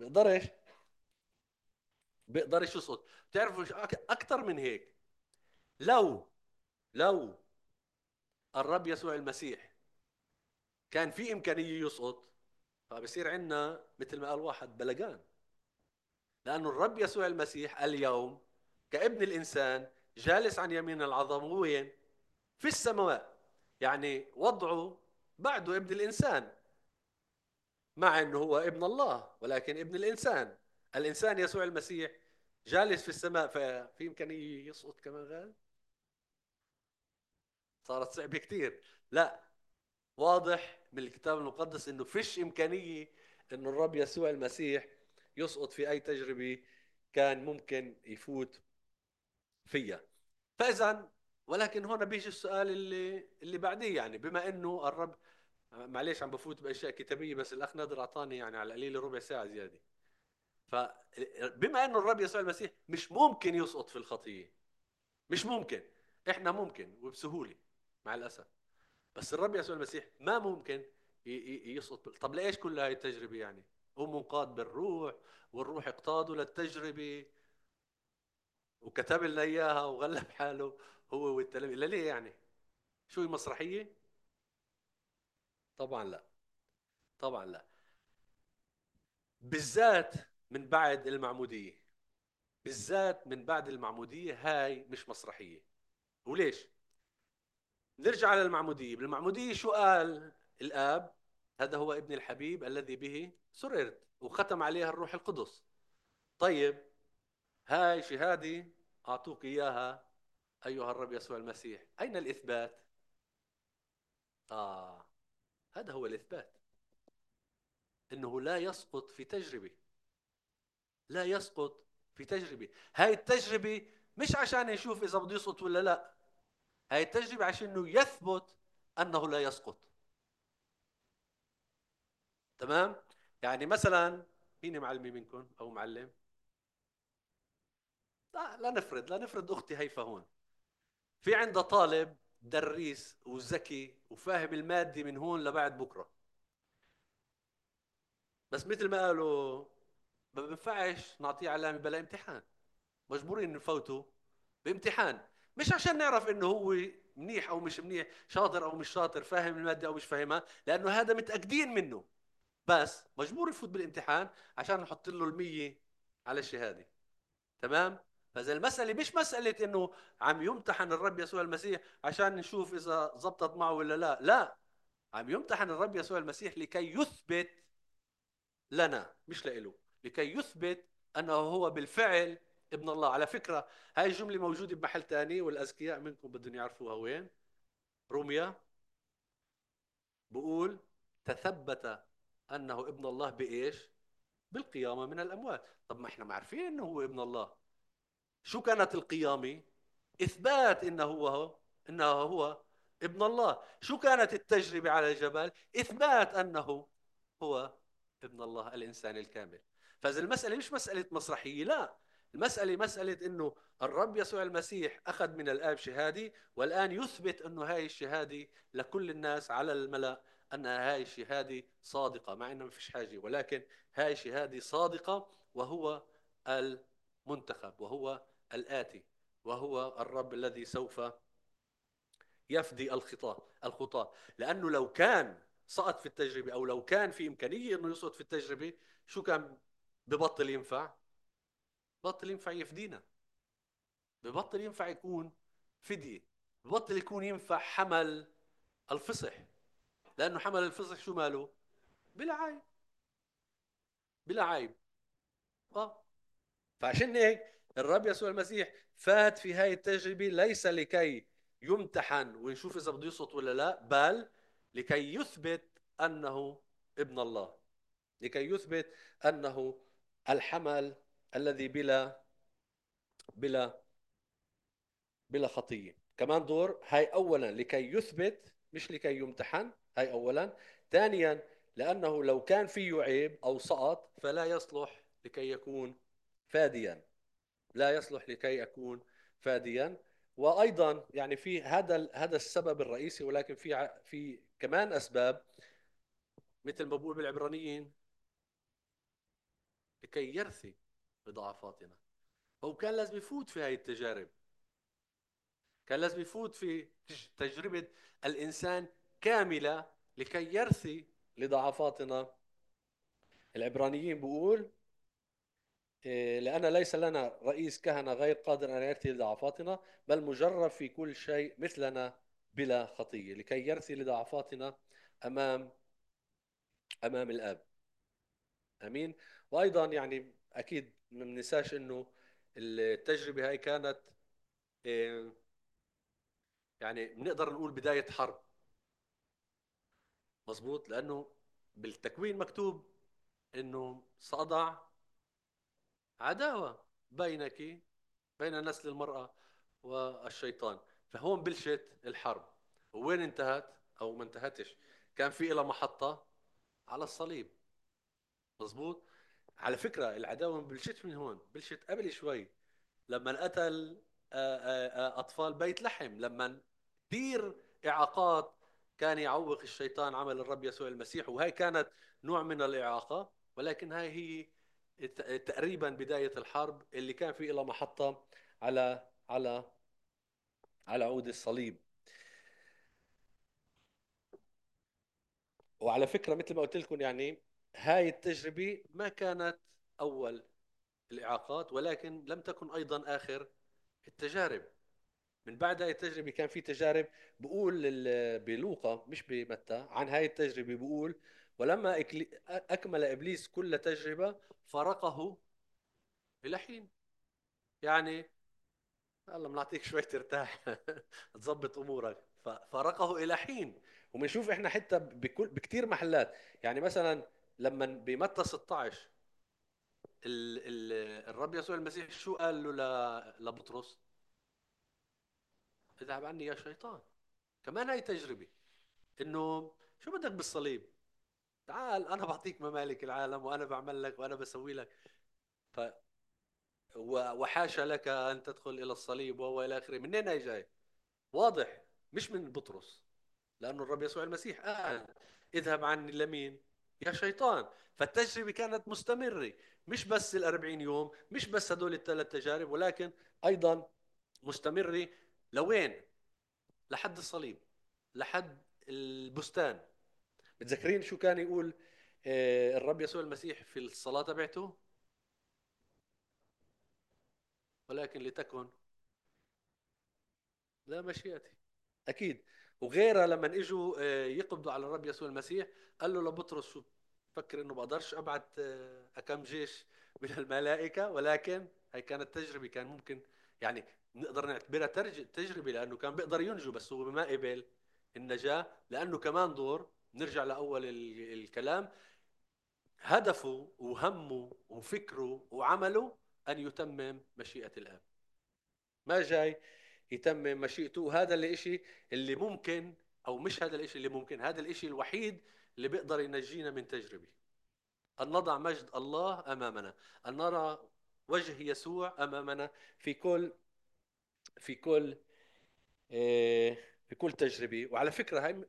بيقدرش يسقط. بتعرفوا أكثر من هيك، لو لو الرب يسوع المسيح كان في إمكانية يسقط، فبصير عندنا مثل ما قال واحد بلغان. لأنه الرب يسوع المسيح اليوم كابن الإنسان جالس عن يمين العظم، هو وين؟ في السماوات. يعني وضعه بعده ابن الإنسان، مع أنه هو ابن الله ولكن ابن الإنسان. الإنسان يسوع المسيح جالس في السماء، ففي إمكانية يسقط كمان غير؟ صارت صعبة كثير. لا، واضح من الكتاب المقدس انه فيش امكانيه انه الرب يسوع المسيح يسقط في اي تجربه كان ممكن يفوت فيها. فاذا، ولكن هنا بيجي السؤال اللي بعديه، يعني بما انه الرب، معليش عم بفوت باشياء كتابيه، بس الاخ نادر اعطاني يعني على القليله ربع ساعه زياده. فبما انه الرب يسوع المسيح مش ممكن يسقط في الخطيه، مش ممكن. احنا ممكن وبسهوله، مع الاسف. بس الرب يسوع المسيح ما ممكن يسقط. طب ليش كل هاي التجربة يعني؟ هو منقاد بالروح، والروح اقتاده للتجربة وكتب لنا إياها وغلب حاله هو والتلاميذ. ليه يعني؟ شو هي مسرحية؟ طبعا لا، طبعا لا. بالذات من بعد المعمودية، بالذات من بعد المعمودية هاي مش مسرحية. وليش؟ نرجع على المعمودية. بالمعمودية شو قال الآب؟ هذا هو ابن الحبيب الذي به سررت، وختم عليها الروح القدس. طيب، هاي شهادة أعطوك إياها أيها الرب يسوع المسيح، أين الإثبات؟ آه، هذا هو الإثبات، إنه لا يسقط في تجربة. لا يسقط في تجربة. هاي التجربة مش عشان يشوف إذا بده يسقط ولا لا، هاي التجربة عشان إنه يثبت أنه لا يسقط. تمام؟ يعني مثلا، مين معلمي منكم أو معلم؟ لا نفرض أختي هيفا هون، في عندها طالب دريس وذكي وفاهم المادة من هون لبعد بكرة، بس مثل ما قالوا ما بينفعش نعطيه علامة بلا امتحان. مجبورين نفوته بامتحان، مش عشان نعرف انه هو منيح او مش منيح، شاطر او مش شاطر، فاهم المادة او مش فاهمها، لانه هذا متأكدين منه. بس مجبور يفوت بالامتحان عشان نحط له المية على الشهادة. تمام؟ فإذا المسألة مش مسألة انه عم يمتحن الرب يسوع المسيح عشان نشوف اذا زبطت معه ولا لا، لا، عم يمتحن الرب يسوع المسيح لكي يثبت لنا، مش لإله، لكي يثبت أنه هو بالفعل ابن الله. على فكرة، هاي الجملة موجودة بمحل تاني، والأذكياء منكم بدهم يعرفوها وين. روميا بقول تثبت أنه ابن الله بإيش؟ بالقيامة من الأموات. طب ما احنا عارفين أنه هو ابن الله. شو كانت القيامة؟ إثبات إنه هو ابن الله. شو كانت التجربة على الجبل؟ إثبات أنه هو ابن الله الإنسان الكامل. فإذا المسألة مش مسألة مسرحية، لا، المسألة مسألة إنه الرب يسوع المسيح أخذ من الآب شهادة، والآن يثبت إنه هاي الشهادة لكل الناس على الملأ، أن هاي الشهادة صادقة، مع إنه ما فيش حاجة، ولكن هاي شهادة صادقة. وهو المنتخب، وهو الآتي، وهو الرب الذي سوف يفدي الخطاة. لأنه لو كان سقط في التجربة، أو لو كان في إمكانية أنه يسقط في التجربة، شو كان ببطل ينفع؟ ببطل ينفع يفدينا، ببطل ينفع يكون فدية، ببطل يكون ينفع حمل الفصح. لأنه حمل الفصح شو ماله؟ بلا عيب، بلا عيب. آه. فعشان هيك الرب يسوع المسيح فات في هاي التجربة ليس لكي يمتحن ونشوف إذا بده يسقط ولا لا، بل لكي يثبت أنه ابن الله، لكي يثبت أنه الحمل الذي بلا بلا خطية. كمان دور. هاي أولا لكي يثبت مش لكي يمتحن، هاي أولا. ثانيا لأنه لو كان فيه عيب أو سقط فلا يصلح لكي يكون فاديا، لا يصلح لكي يكون فاديا. وأيضا يعني في هذا السبب الرئيسي، ولكن في كمان أسباب، مثل ما بقول بالعبرانيين لكي يرثي بضعفاتنا. هو كان لازم يفوت في هاي التجارب، كان لازم يفوت في تجربة الإنسان كاملة لكي يرثي لضعفاتنا. العبرانيين بيقول لأن ليس لنا رئيس كهنة غير قادر أن يرثي لضعفاتنا، بل مجرب في كل شيء مثلنا بلا خطية، لكي يرثي لضعفاتنا أمام الآب. أمين. وأيضا يعني أكيد ما بننساش إنه التجربة هاي كانت آه، يعني بنقدر نقول بداية حرب. مظبوط، لأنه بالتكوين مكتوب إنه سأضع عداوة بينك، بين نسل المرأة والشيطان. فهون بلشت الحرب. وين انتهت أو ما انتهتش؟ كان في لها محطة على الصليب. مظبوط. على فكرة العداوة ما بلشتش من هون، بلشت قبل شوي لما قتل أطفال بيت لحم، لما كثير إعاقات كان يعوق الشيطان عمل الرب يسوع المسيح. وهي كانت نوع من الإعاقة، ولكن هاي هي تقريبا بداية الحرب اللي كان في لها محطة على عود الصليب. وعلى فكرة مثل ما قلت لكم يعني هاي التجربة ما كانت أول الإعاقات، ولكن لم تكن أيضا آخر التجارب. من بعد هاي التجربة كان في تجارب. بقول بلوقا مش بمتى عن هاي التجربة، بقول ولما أكمل إبليس كل تجربة فرقه إلى حين. يعني الله بنعطيك شوي ترتاح تظبط أمورك، فرقه إلى حين. وبنشوف إحنا حتى بكتير محلات، يعني مثلا لما بمتى 16 الرب يسوع المسيح شو قال له لبطرس؟ اذهب عني يا شيطان. كمان هاي تجربة، انه شو بدك بالصليب؟ تعال انا بعطيك ممالك العالم، وانا بعمل لك وانا بسوي لك. ف وحاشا لك ان تدخل الى الصليب وهو الى اخره. منين هي جاي؟ واضح مش من بطرس، لانه الرب يسوع المسيح قال اذهب عني لمين؟ يا شيطان. فالتجربة كانت مستمرة، مش بس الأربعين يوم، مش بس هدول الثلاث تجارب، ولكن أيضا مستمرة. لوين؟ لحد الصليب، لحد البستان. متذكرين شو كان يقول الرب يسوع المسيح في الصلاة تبعته؟ ولكن لتكن لا مشيئتي. أكيد. وغيرها لما اجوا يقبضوا على الرب يسوع المسيح، قال له لبطرس شو فكر انه بقدرش ابعت كم جيش من الملائكة؟ ولكن هي كانت تجربة، كان ممكن يعني نقدر نعتبرها تجربة، لأنه كان بيقدر ينجو بس هو ما قبل النجاة. لأنه كمان دور نرجع لأول الكلام، هدفه وهمه وفكره وعمله أن يتمم مشيئة الآب. ما جاي يتمم مشيئته. وهذا الاشي اللي ممكن، او مش هذا الاشي اللي ممكن، هذا الاشي الوحيد اللي بيقدر ينجينا من تجربة. أن نضع مجد الله أمامنا، أن نرى وجه يسوع أمامنا في كل في كل آه، في كل تجربة. وعلى فكرة هاي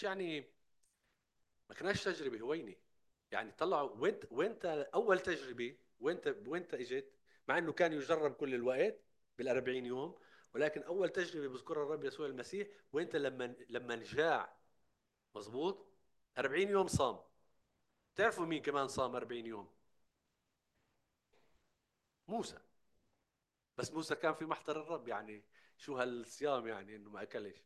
ما كانش تجربة هوينة. يعني طلعوا وانت اول تجربة وانت اجت، مع انه كان يجرب كل الوقت بالأربعين يوم، ولكن اول تجربة بذكرها الرب يسوع المسيح وانت لما جاع. مزبوط. 40 يوم صام. تعرفوا مين كمان صام 40 يوم؟ موسى. بس موسى كان في محضر الرب. يعني شو هالصيام يعني انه ما اكلش؟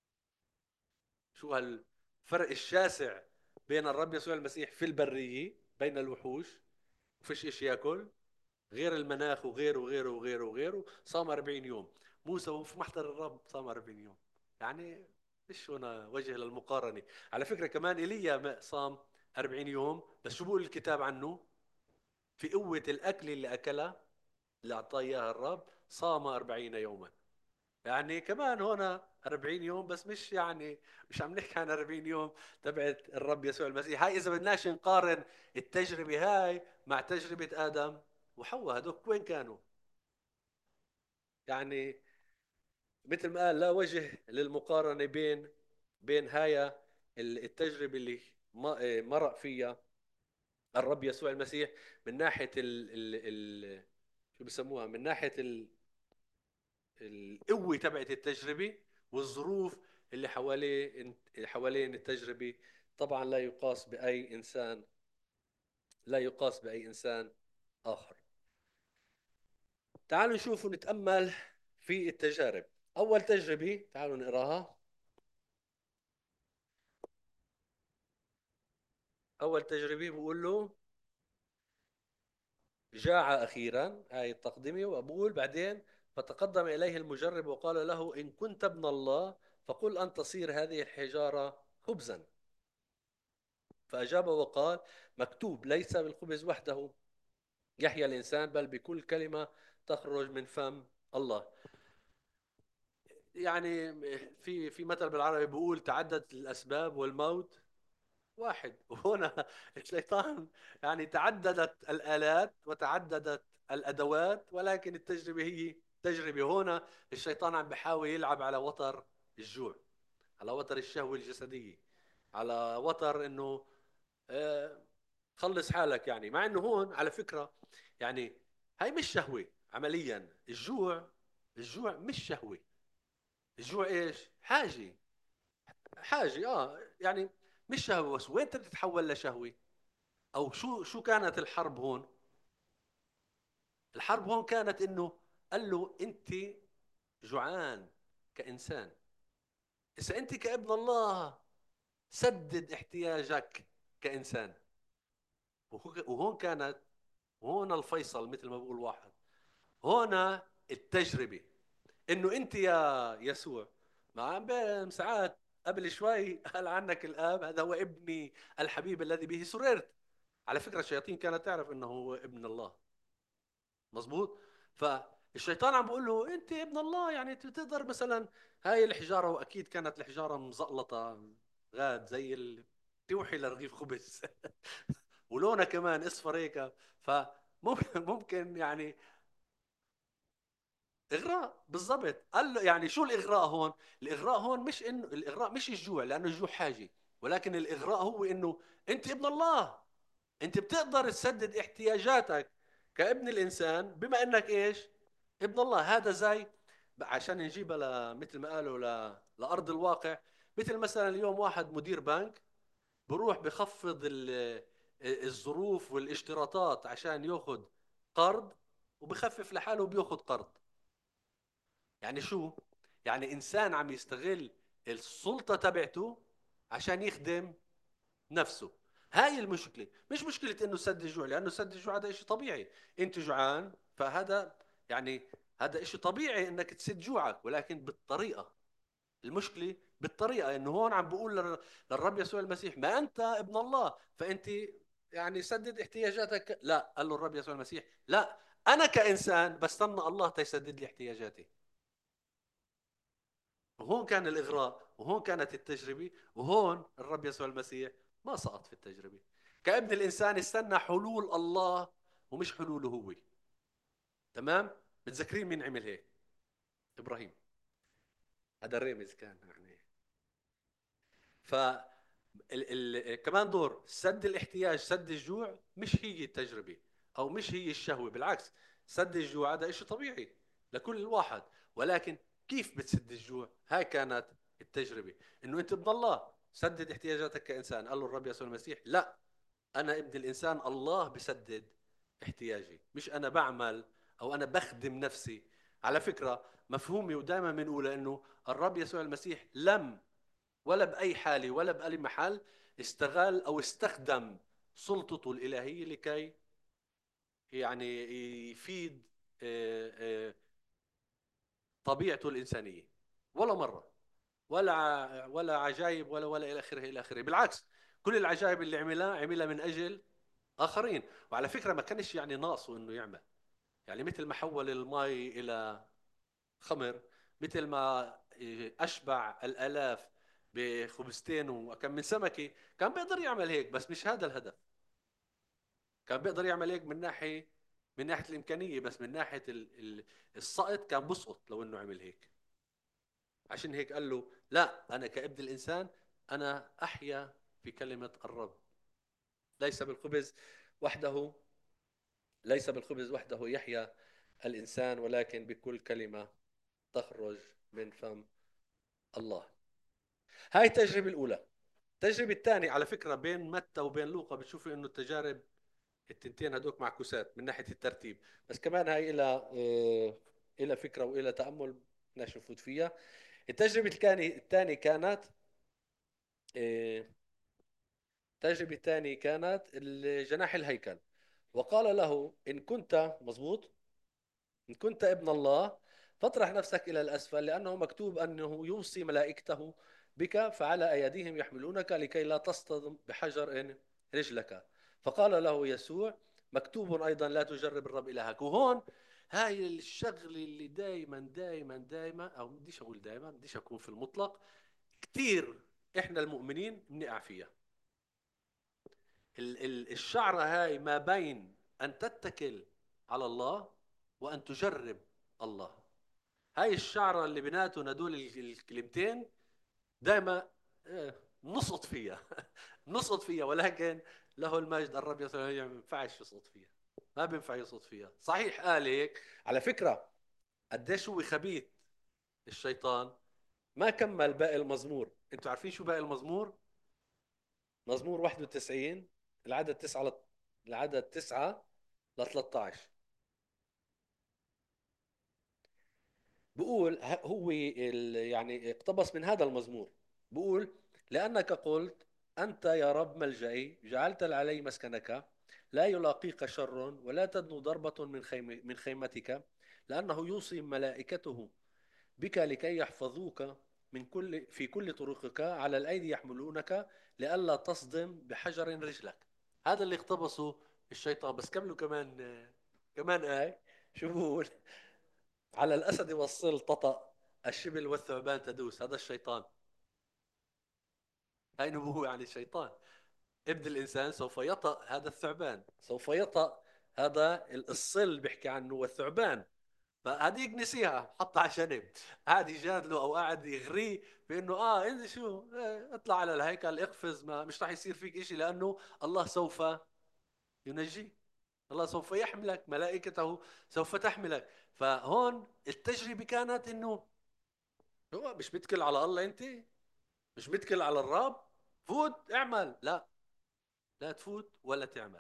شو هالفرق الشاسع بين الرب يسوع المسيح في البرية بين الوحوش وفيش إشي ياكل غير المناخ وغيره وغيره وغيره وغيره، صام 40 يوم. موسى وهو في محضر الرب صام 40 يوم. يعني فيش هنا وجه للمقارنة. على فكرة كمان ايليا صام 40 يوم، بس شو بقول الكتاب عنه؟ في قوة الأكل اللي أكلها اللي أعطاه إياها الرب صام 40 يوما. يعني كمان هون 40 يوم، بس مش يعني مش عم نحكي عن 40 يوم تبعت الرب يسوع المسيح. هاي إذا بدناش نقارن التجربة هاي مع تجربة آدم وحواء، هذوك وين كانوا؟ يعني مثل ما قال، لا وجه للمقارنة بين هاي التجربة اللي مرق فيها الرب يسوع المسيح، من ناحية شو بسموها، من ناحية القوة تبعت التجربة والظروف اللي حوالين التجربة. طبعا لا يقاس بأي إنسان آخر. تعالوا نشوف ونتأمل في التجارب. أول تجربة تعالوا نقراها. أول تجربة بيقول له جاع أخيرا، هاي التقدمة، وأقول بعدين فتقدم إليه المجرب وقال له إن كنت ابن الله فقل أن تصير هذه الحجارة خبزا. فأجاب وقال مكتوب ليس بالخبز وحده يحيى الإنسان بل بكل كلمة تخرج من فم الله. يعني في مثل بالعربي بيقول تعددت الأسباب والموت واحد. وهنا الشيطان يعني تعددت الآلات وتعددت الأدوات، ولكن التجربة هي تجربة. هنا الشيطان عم بحاول يلعب على وتر الجوع، على وتر الشهوة الجسدية، على وتر انه آه، خلص حالك. يعني مع انه هون على فكرة يعني هاي مش شهوة عمليا. الجوع مش شهوة. الجوع ايش؟ حاجة يعني مش شهوة. بس وين بتتحول لشهوة؟ او شو كانت الحرب هون؟ الحرب هون كانت انه قال له انت جوعان كإنسان، اذا انت كابن الله سدد احتياجك كإنسان. وهون كانت، وهون الفيصل مثل ما بقول واحد. هنا التجربة انه انت يا يسوع، مع ساعات قبل شوي قال عنك الاب هذا هو ابني الحبيب الذي به سررت. على فكرة الشياطين كانت تعرف انه هو ابن الله، مزبوط. فالشيطان عم بيقول له انت ابن الله، يعني انت بتقدر مثلا هاي الحجاره، واكيد كانت الحجاره مزقلطه غاد زي توحي لرغيف خبز ولونها كمان اصفر هيك. فممكن يعني اغراء بالضبط. قال له يعني شو الاغراء هون؟ الاغراء هون مش انه الاغراء مش الجوع، لانه الجوع حاجه، ولكن الاغراء هو انه انت ابن الله، انت بتقدر تسدد احتياجاتك كابن الانسان بما انك ايش؟ ابن الله. هذا زي عشان نجيبها مثل ما قالوا لارض الواقع. مثل مثلا اليوم واحد مدير بنك بروح بخفض الظروف والاشتراطات عشان ياخذ قرض، وبخفف لحاله وبياخذ قرض. يعني شو؟ يعني انسان عم يستغل السلطة تبعته عشان يخدم نفسه. هاي المشكلة، مش مشكلة انه سد الجوع، لانه سد الجوع هذا اشي طبيعي. انت جوعان فهذا يعني هذا اشي طبيعي انك تسد جوعك، ولكن بالطريقة. المشكلة بالطريقة. انه هون عم بقول للرب يسوع المسيح ما انت ابن الله فانت يعني سدد احتياجاتك. لا، قال له الرب يسوع المسيح لا، انا كإنسان بستنى الله تيسدد لي احتياجاتي. وهون كان الإغراء، وهون كانت التجربة، وهون الرب يسوع المسيح ما سقط في التجربة. كابن الإنسان استنى حلول الله ومش حلوله هو. تمام؟ متذكرين مين عمل هيك؟ إبراهيم. هذا الرمز كان يعني. ف كمان دور سد الاحتياج، سد الجوع مش هي التجربة أو مش هي الشهوة. بالعكس، سد الجوع هذا إشي طبيعي لكل الواحد، ولكن كيف بتسد الجوع؟ هاي كانت التجربة. إنه أنت ابن الله سدد احتياجاتك كإنسان. قال له الرب يسوع المسيح لا، أنا ابن الإنسان الله بسدد احتياجي، مش أنا بعمل أو أنا بخدم نفسي. على فكرة مفهومي ودائما بنقول إنه الرب يسوع المسيح لم ولا بأي حالة ولا بأي محل استغل أو استخدم سلطته الإلهية لكي يعني يفيد آه، طبيعته الإنسانية. ولا مرة. ولا عجائب ولا إلى آخره إلى آخره. بالعكس، كل العجائب اللي عملها من أجل آخرين. وعلى فكرة ما كانش يعني ناقصه إنه يعمل. يعني مثل ما حول الماء إلى خمر، مثل ما أشبع الآلاف بخبزتين وكم من سمكة، كان بيقدر يعمل هيك، بس مش هذا الهدف. كان بيقدر يعمل هيك من ناحية الإمكانية، بس من ناحية السقط كان بسقط لو إنه عمل هيك. عشان هيك قال له لا، أنا كابن الإنسان أنا أحيا في كلمة الرب. ليس بالخبز وحده ليس بالخبز وحده يحيا الإنسان، ولكن بكل كلمة تخرج من فم الله. هاي التجربة الأولى. التجربة الثانية على فكرة بين متى وبين لوقا بتشوفوا إنه التجارب التنتين هدوك معكوسات من ناحية الترتيب، بس كمان هاي إلى فكرة وإلى تأمل بدناش نفوت فيها. التجربة الثانية كانت آه، التجربة الثانية كانت جناح الهيكل. وقال له إن كنت مزبوط، إن كنت ابن الله فاطرح نفسك إلى الأسفل، لأنه مكتوب أنه يوصي ملائكته بك فعلى أيديهم يحملونك لكي لا تصطدم بحجر رجلك. فقال له يسوع مكتوب أيضا لا تجرب الرب إلهك. وهون هاي الشغلة اللي دائما دائما دائما، أو بديش أقول دائما، بديش أكون في المطلق، كثير إحنا المؤمنين بنقع فيها. الشعرة هاي ما بين أن تتكل على الله وأن تجرب الله. هاي الشعرة اللي بيناتنا دول الكلمتين دائما نسقط فيها نسقط فيها، ولكن له المجد الرب يسوع ما ينفعش يسقط فيها. ما بينفع يسقط فيها. صحيح قال هيك على فكرة. قديش هو خبيث الشيطان، ما كمل باقي المزمور. انتوا عارفين شو باقي المزمور؟ مزمور 91 العدد 9 العدد 9 ل 13. بقول هو يعني اقتبس من هذا المزمور. بقول لأنك قلت أنت يا رب ملجئي، جعلت علي مسكنك، لا يلاقيك شر ولا تدنو ضربة من خيمتك، لأنه يوصي ملائكته بك لكي يحفظوك في كل طرقك، على الأيدي يحملونك لئلا تصدم بحجر رجلك. هذا اللي اقتبسه الشيطان. بس كملوا كمان آية. شو بقول؟ على الأسد والصل تطأ، الشبل والثعبان تدوس. هذا الشيطان. هاي نبوة عن الشيطان. ابن الإنسان سوف يطأ هذا الثعبان، سوف يطأ هذا الصل بيحكي عنه والثعبان. فهذيك نسيها حطها على جنب. قاعد يجادله او قاعد يغريه بانه انت شو اطلع على الهيكل اقفز، ما مش راح يصير فيك شيء، لانه الله سوف ينجيك. الله سوف يحملك، ملائكته سوف تحملك. فهون التجربة كانت انه هو مش بتكل على الله، انت مش بتكل على الرب، فوت اعمل. لا، لا تفوت ولا تعمل.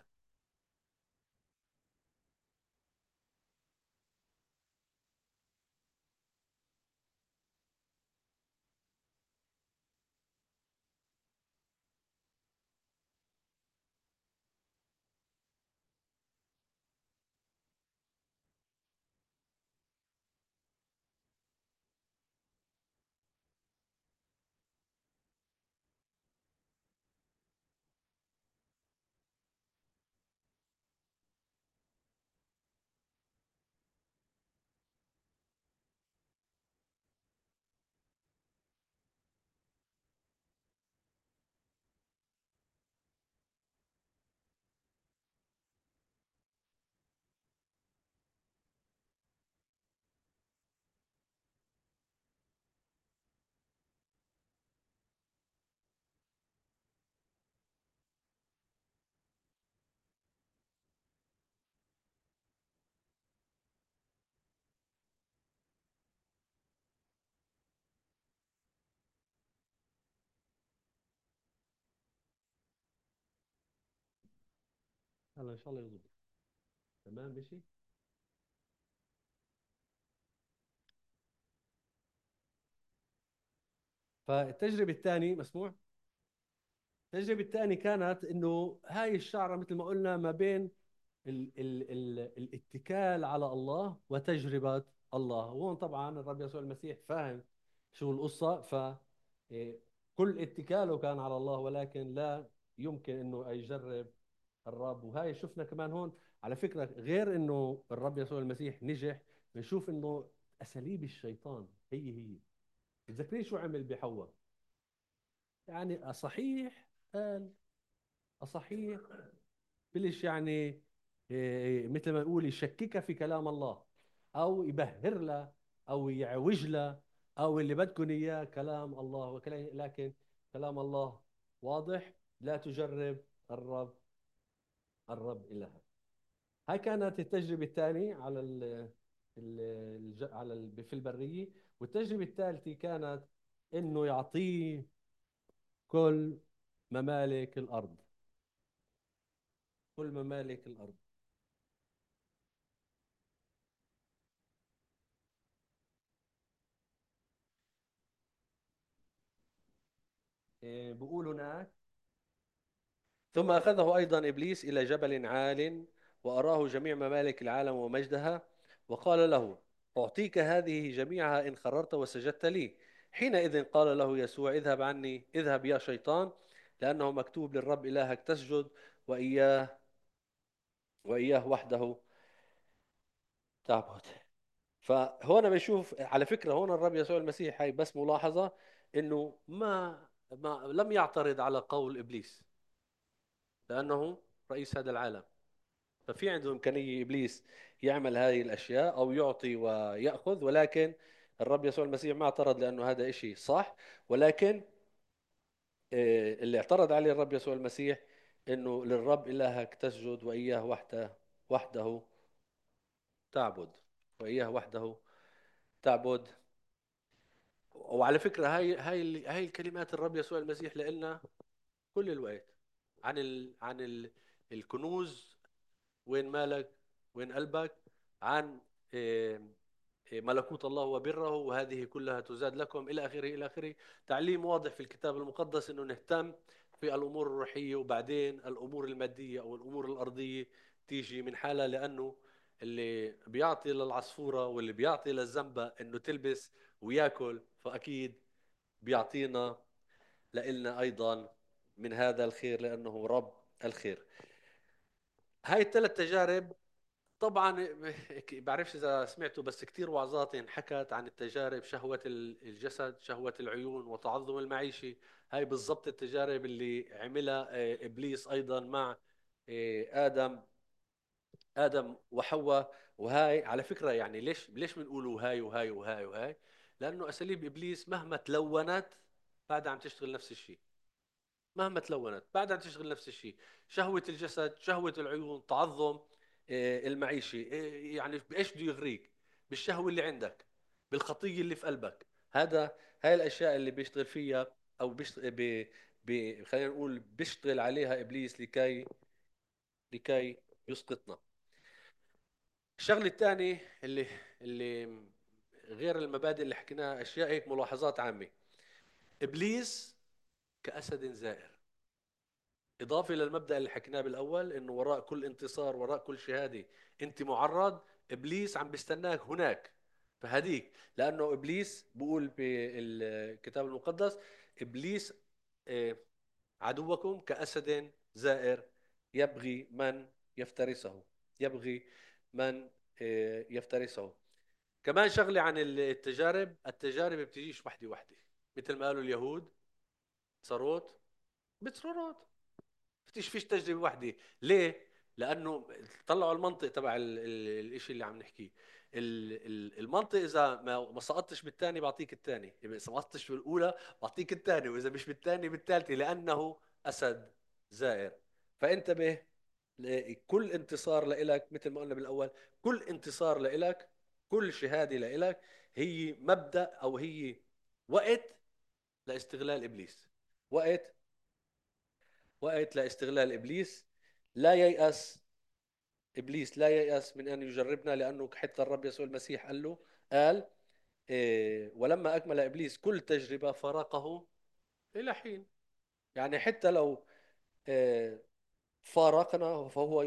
هلا ان شاء الله يزبط. تمام ماشي. فالتجربة الثانية مسموع. التجربة الثانية كانت انه هاي الشعرة مثل ما قلنا ما بين ال الاتكال على الله وتجربة الله. وهون طبعا الرب يسوع المسيح فاهم شو القصة. إيه، كل اتكاله كان على الله، ولكن لا يمكن انه يجرب الرب. وهاي شفنا كمان هون على فكرة، غير انه الرب يسوع المسيح نجح، بنشوف انه أساليب الشيطان هي. تذكرين شو عمل بحواء؟ يعني أصحيح قال، أصحيح بلش يعني مثل ما نقول يشككها في كلام الله، أو يبهر لها، أو يعوج لها، أو اللي بدكم إياه كلام الله وكلام، لكن كلام الله واضح: لا تجرب الرب، الرب إلهك. هاي كانت التجربة الثانية على في البرية. والتجربة الثالثة كانت إنه يعطيه كل ممالك الأرض، كل ممالك الأرض. بقول هناك: ثم أخذه أيضا إبليس إلى جبل عال وأراه جميع ممالك العالم ومجدها، وقال له: أعطيك هذه جميعها إن خررت وسجدت لي. حينئذ قال له يسوع: اذهب عني، اذهب يا شيطان، لأنه مكتوب: للرب إلهك تسجد، وإياه وإياه وحده تعبد. فهنا بنشوف على فكرة، هنا الرب يسوع المسيح، هاي بس ملاحظة، إنه ما لم يعترض على قول إبليس، لأنه رئيس هذا العالم. ففي عنده إمكانية إبليس يعمل هذه الأشياء أو يعطي ويأخذ، ولكن الرب يسوع المسيح ما اعترض، لأنه هذا إشي صح. ولكن اللي اعترض عليه الرب يسوع المسيح إنه للرب إلهك تسجد، وإياه وحده تعبد، وإياه وحده تعبد. وعلى فكرة، هاي الكلمات الرب يسوع المسيح لنا كل الوقت، عن الكنوز: وين مالك، وين قلبك، عن آه، ملكوت الله وبره، وهذه كلها تزاد لكم، إلى آخره إلى آخره. تعليم واضح في الكتاب المقدس إنه نهتم في الأمور الروحية، وبعدين الأمور المادية أو الأمور الأرضية تيجي من حالها، لأنه اللي بيعطي للعصفورة واللي بيعطي للزنبة إنه تلبس وياكل، فأكيد بيعطينا لإلنا أيضا من هذا الخير، لأنه رب الخير. هاي الثلاث تجارب طبعا بعرفش اذا سمعتوا، بس كثير وعظات انحكت عن التجارب: شهوة الجسد، شهوة العيون، وتعظم المعيشة. هاي بالضبط التجارب اللي عملها ابليس ايضا مع ادم وحواء. وهاي على فكرة، يعني ليش بنقولوا هاي وهاي وهاي وهاي؟ لانه اساليب ابليس مهما تلونت بعدها عم تشتغل نفس الشيء. مهما تلونت بعدها تشتغل نفس الشيء: شهوة الجسد، شهوة العيون، تعظم المعيشة. يعني بإيش بده يغريك؟ بالشهوة اللي عندك، بالخطية اللي في قلبك. هاي الأشياء اللي بيشتغل فيها، أو خلينا نقول بيشتغل عليها إبليس لكي يسقطنا. الشغله الثانيه اللي غير المبادئ اللي حكيناها، أشياء هيك ملاحظات عامة: إبليس كأسد زائر. إضافة للمبدأ اللي حكيناه بالأول، إنه وراء كل انتصار، وراء كل شهادة أنت معرض، إبليس عم بيستناك هناك. فهديك، لأنه إبليس بقول بالكتاب المقدس: إبليس آه، عدوكم كأسد زائر، يبغي من يفترسه، يبغي من يفترسه. كمان شغلة عن التجارب بتجيش وحدة وحدة، مثل ما قالوا اليهود: صاروت بتصرخ. فيش تجربه واحده. ليه؟ لانه طلعوا المنطق تبع الاشي اللي عم نحكيه. المنطق: اذا ما سقطتش بالثاني بعطيك الثاني، اذا سقطتش بالاولى بعطيك الثاني، واذا مش بالثاني بالثالثه، لانه اسد زائر. فانتبه: كل انتصار لإلك، مثل ما قلنا بالاول، كل انتصار لإلك، كل شهاده لإلك، هي مبدأ، او هي وقت لاستغلال ابليس. وقت لاستغلال إبليس. لا ييأس إبليس، لا ييأس من أن يجربنا، لأنه حتى الرب يسوع المسيح قال ولما أكمل إبليس كل تجربة فارقه إلى حين. يعني حتى لو آه، فارقنا،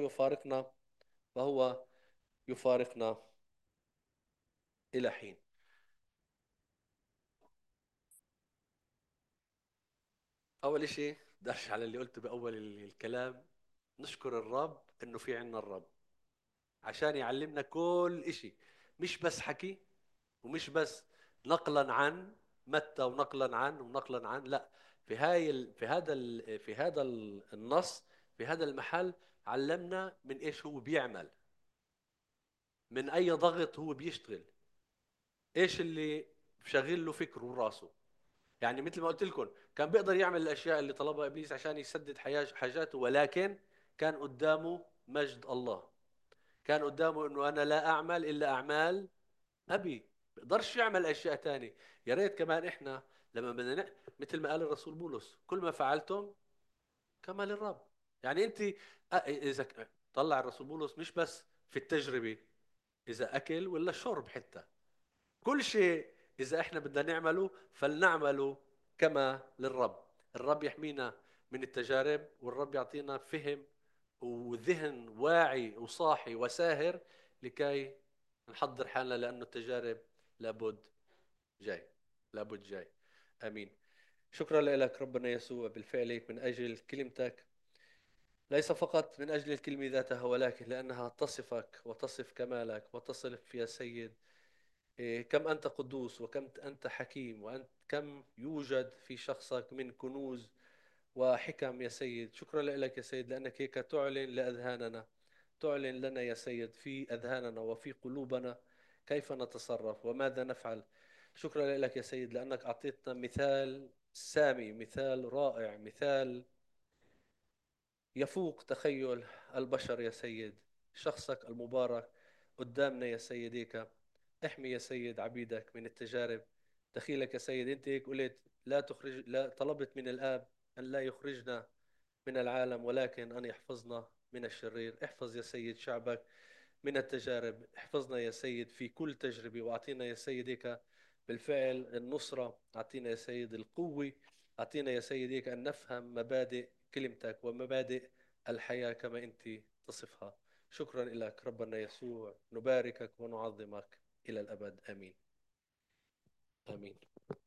فهو يفارقنا إلى حين. أول شيء بدي أرجع على اللي قلته بأول الكلام: نشكر الرب إنه في عنا الرب عشان يعلمنا كل إشي، مش بس حكي، ومش بس نقلا عن متى ونقلا عن ونقلا عن، لا، في هذا النص، في هذا المحل، علمنا من ايش هو بيعمل، من اي ضغط هو بيشتغل، ايش اللي شغل له فكره وراسه. يعني مثل ما قلت لكم، كان بيقدر يعمل الاشياء اللي طلبها ابليس عشان يسدد حاجاته، ولكن كان قدامه مجد الله. كان قدامه انه انا لا اعمل الا اعمال ابي، بيقدرش يعمل اشياء تانية. يا ريت كمان احنا لما بدنا مثل ما قال الرسول بولس، كل ما فعلتم كما للرب. يعني انت اذا طلع الرسول بولس مش بس في التجربة، اذا اكل ولا شرب حتى، كل شيء إذا إحنا بدنا نعمله فلنعمله كما للرب. الرب يحمينا من التجارب، والرب يعطينا فهم وذهن واعي وصاحي وساهر لكي نحضر حالنا، لأنه التجارب لابد جاي، لابد جاي. آمين. شكرا لك ربنا يسوع بالفعل هيك من أجل كلمتك، ليس فقط من أجل الكلمة ذاتها، ولكن لأنها تصفك وتصف كمالك وتصف يا سيد كم أنت قدوس، وكم أنت حكيم، وأنت كم يوجد في شخصك من كنوز وحكم يا سيد. شكرا لك يا سيد لأنك هيك تعلن لأذهاننا، تعلن لنا يا سيد في أذهاننا وفي قلوبنا كيف نتصرف وماذا نفعل. شكرا لك يا سيد لأنك أعطيتنا مثال سامي، مثال رائع، مثال يفوق تخيل البشر يا سيد. شخصك المبارك قدامنا يا سيديك. احمي يا سيد عبيدك من التجارب. دخيلك يا سيد، انت هيك قلت لا تخرج، لا طلبت من الآب أن لا يخرجنا من العالم، ولكن أن يحفظنا من الشرير. احفظ يا سيد شعبك من التجارب، احفظنا يا سيد في كل تجربة، واعطينا يا سيد هيك بالفعل النصرة، اعطينا يا سيد القوة، اعطينا يا سيد هيك أن نفهم مبادئ كلمتك ومبادئ الحياة كما أنت تصفها. شكرا لك ربنا يسوع، نباركك ونعظمك إلى الأبد. آمين. آمين.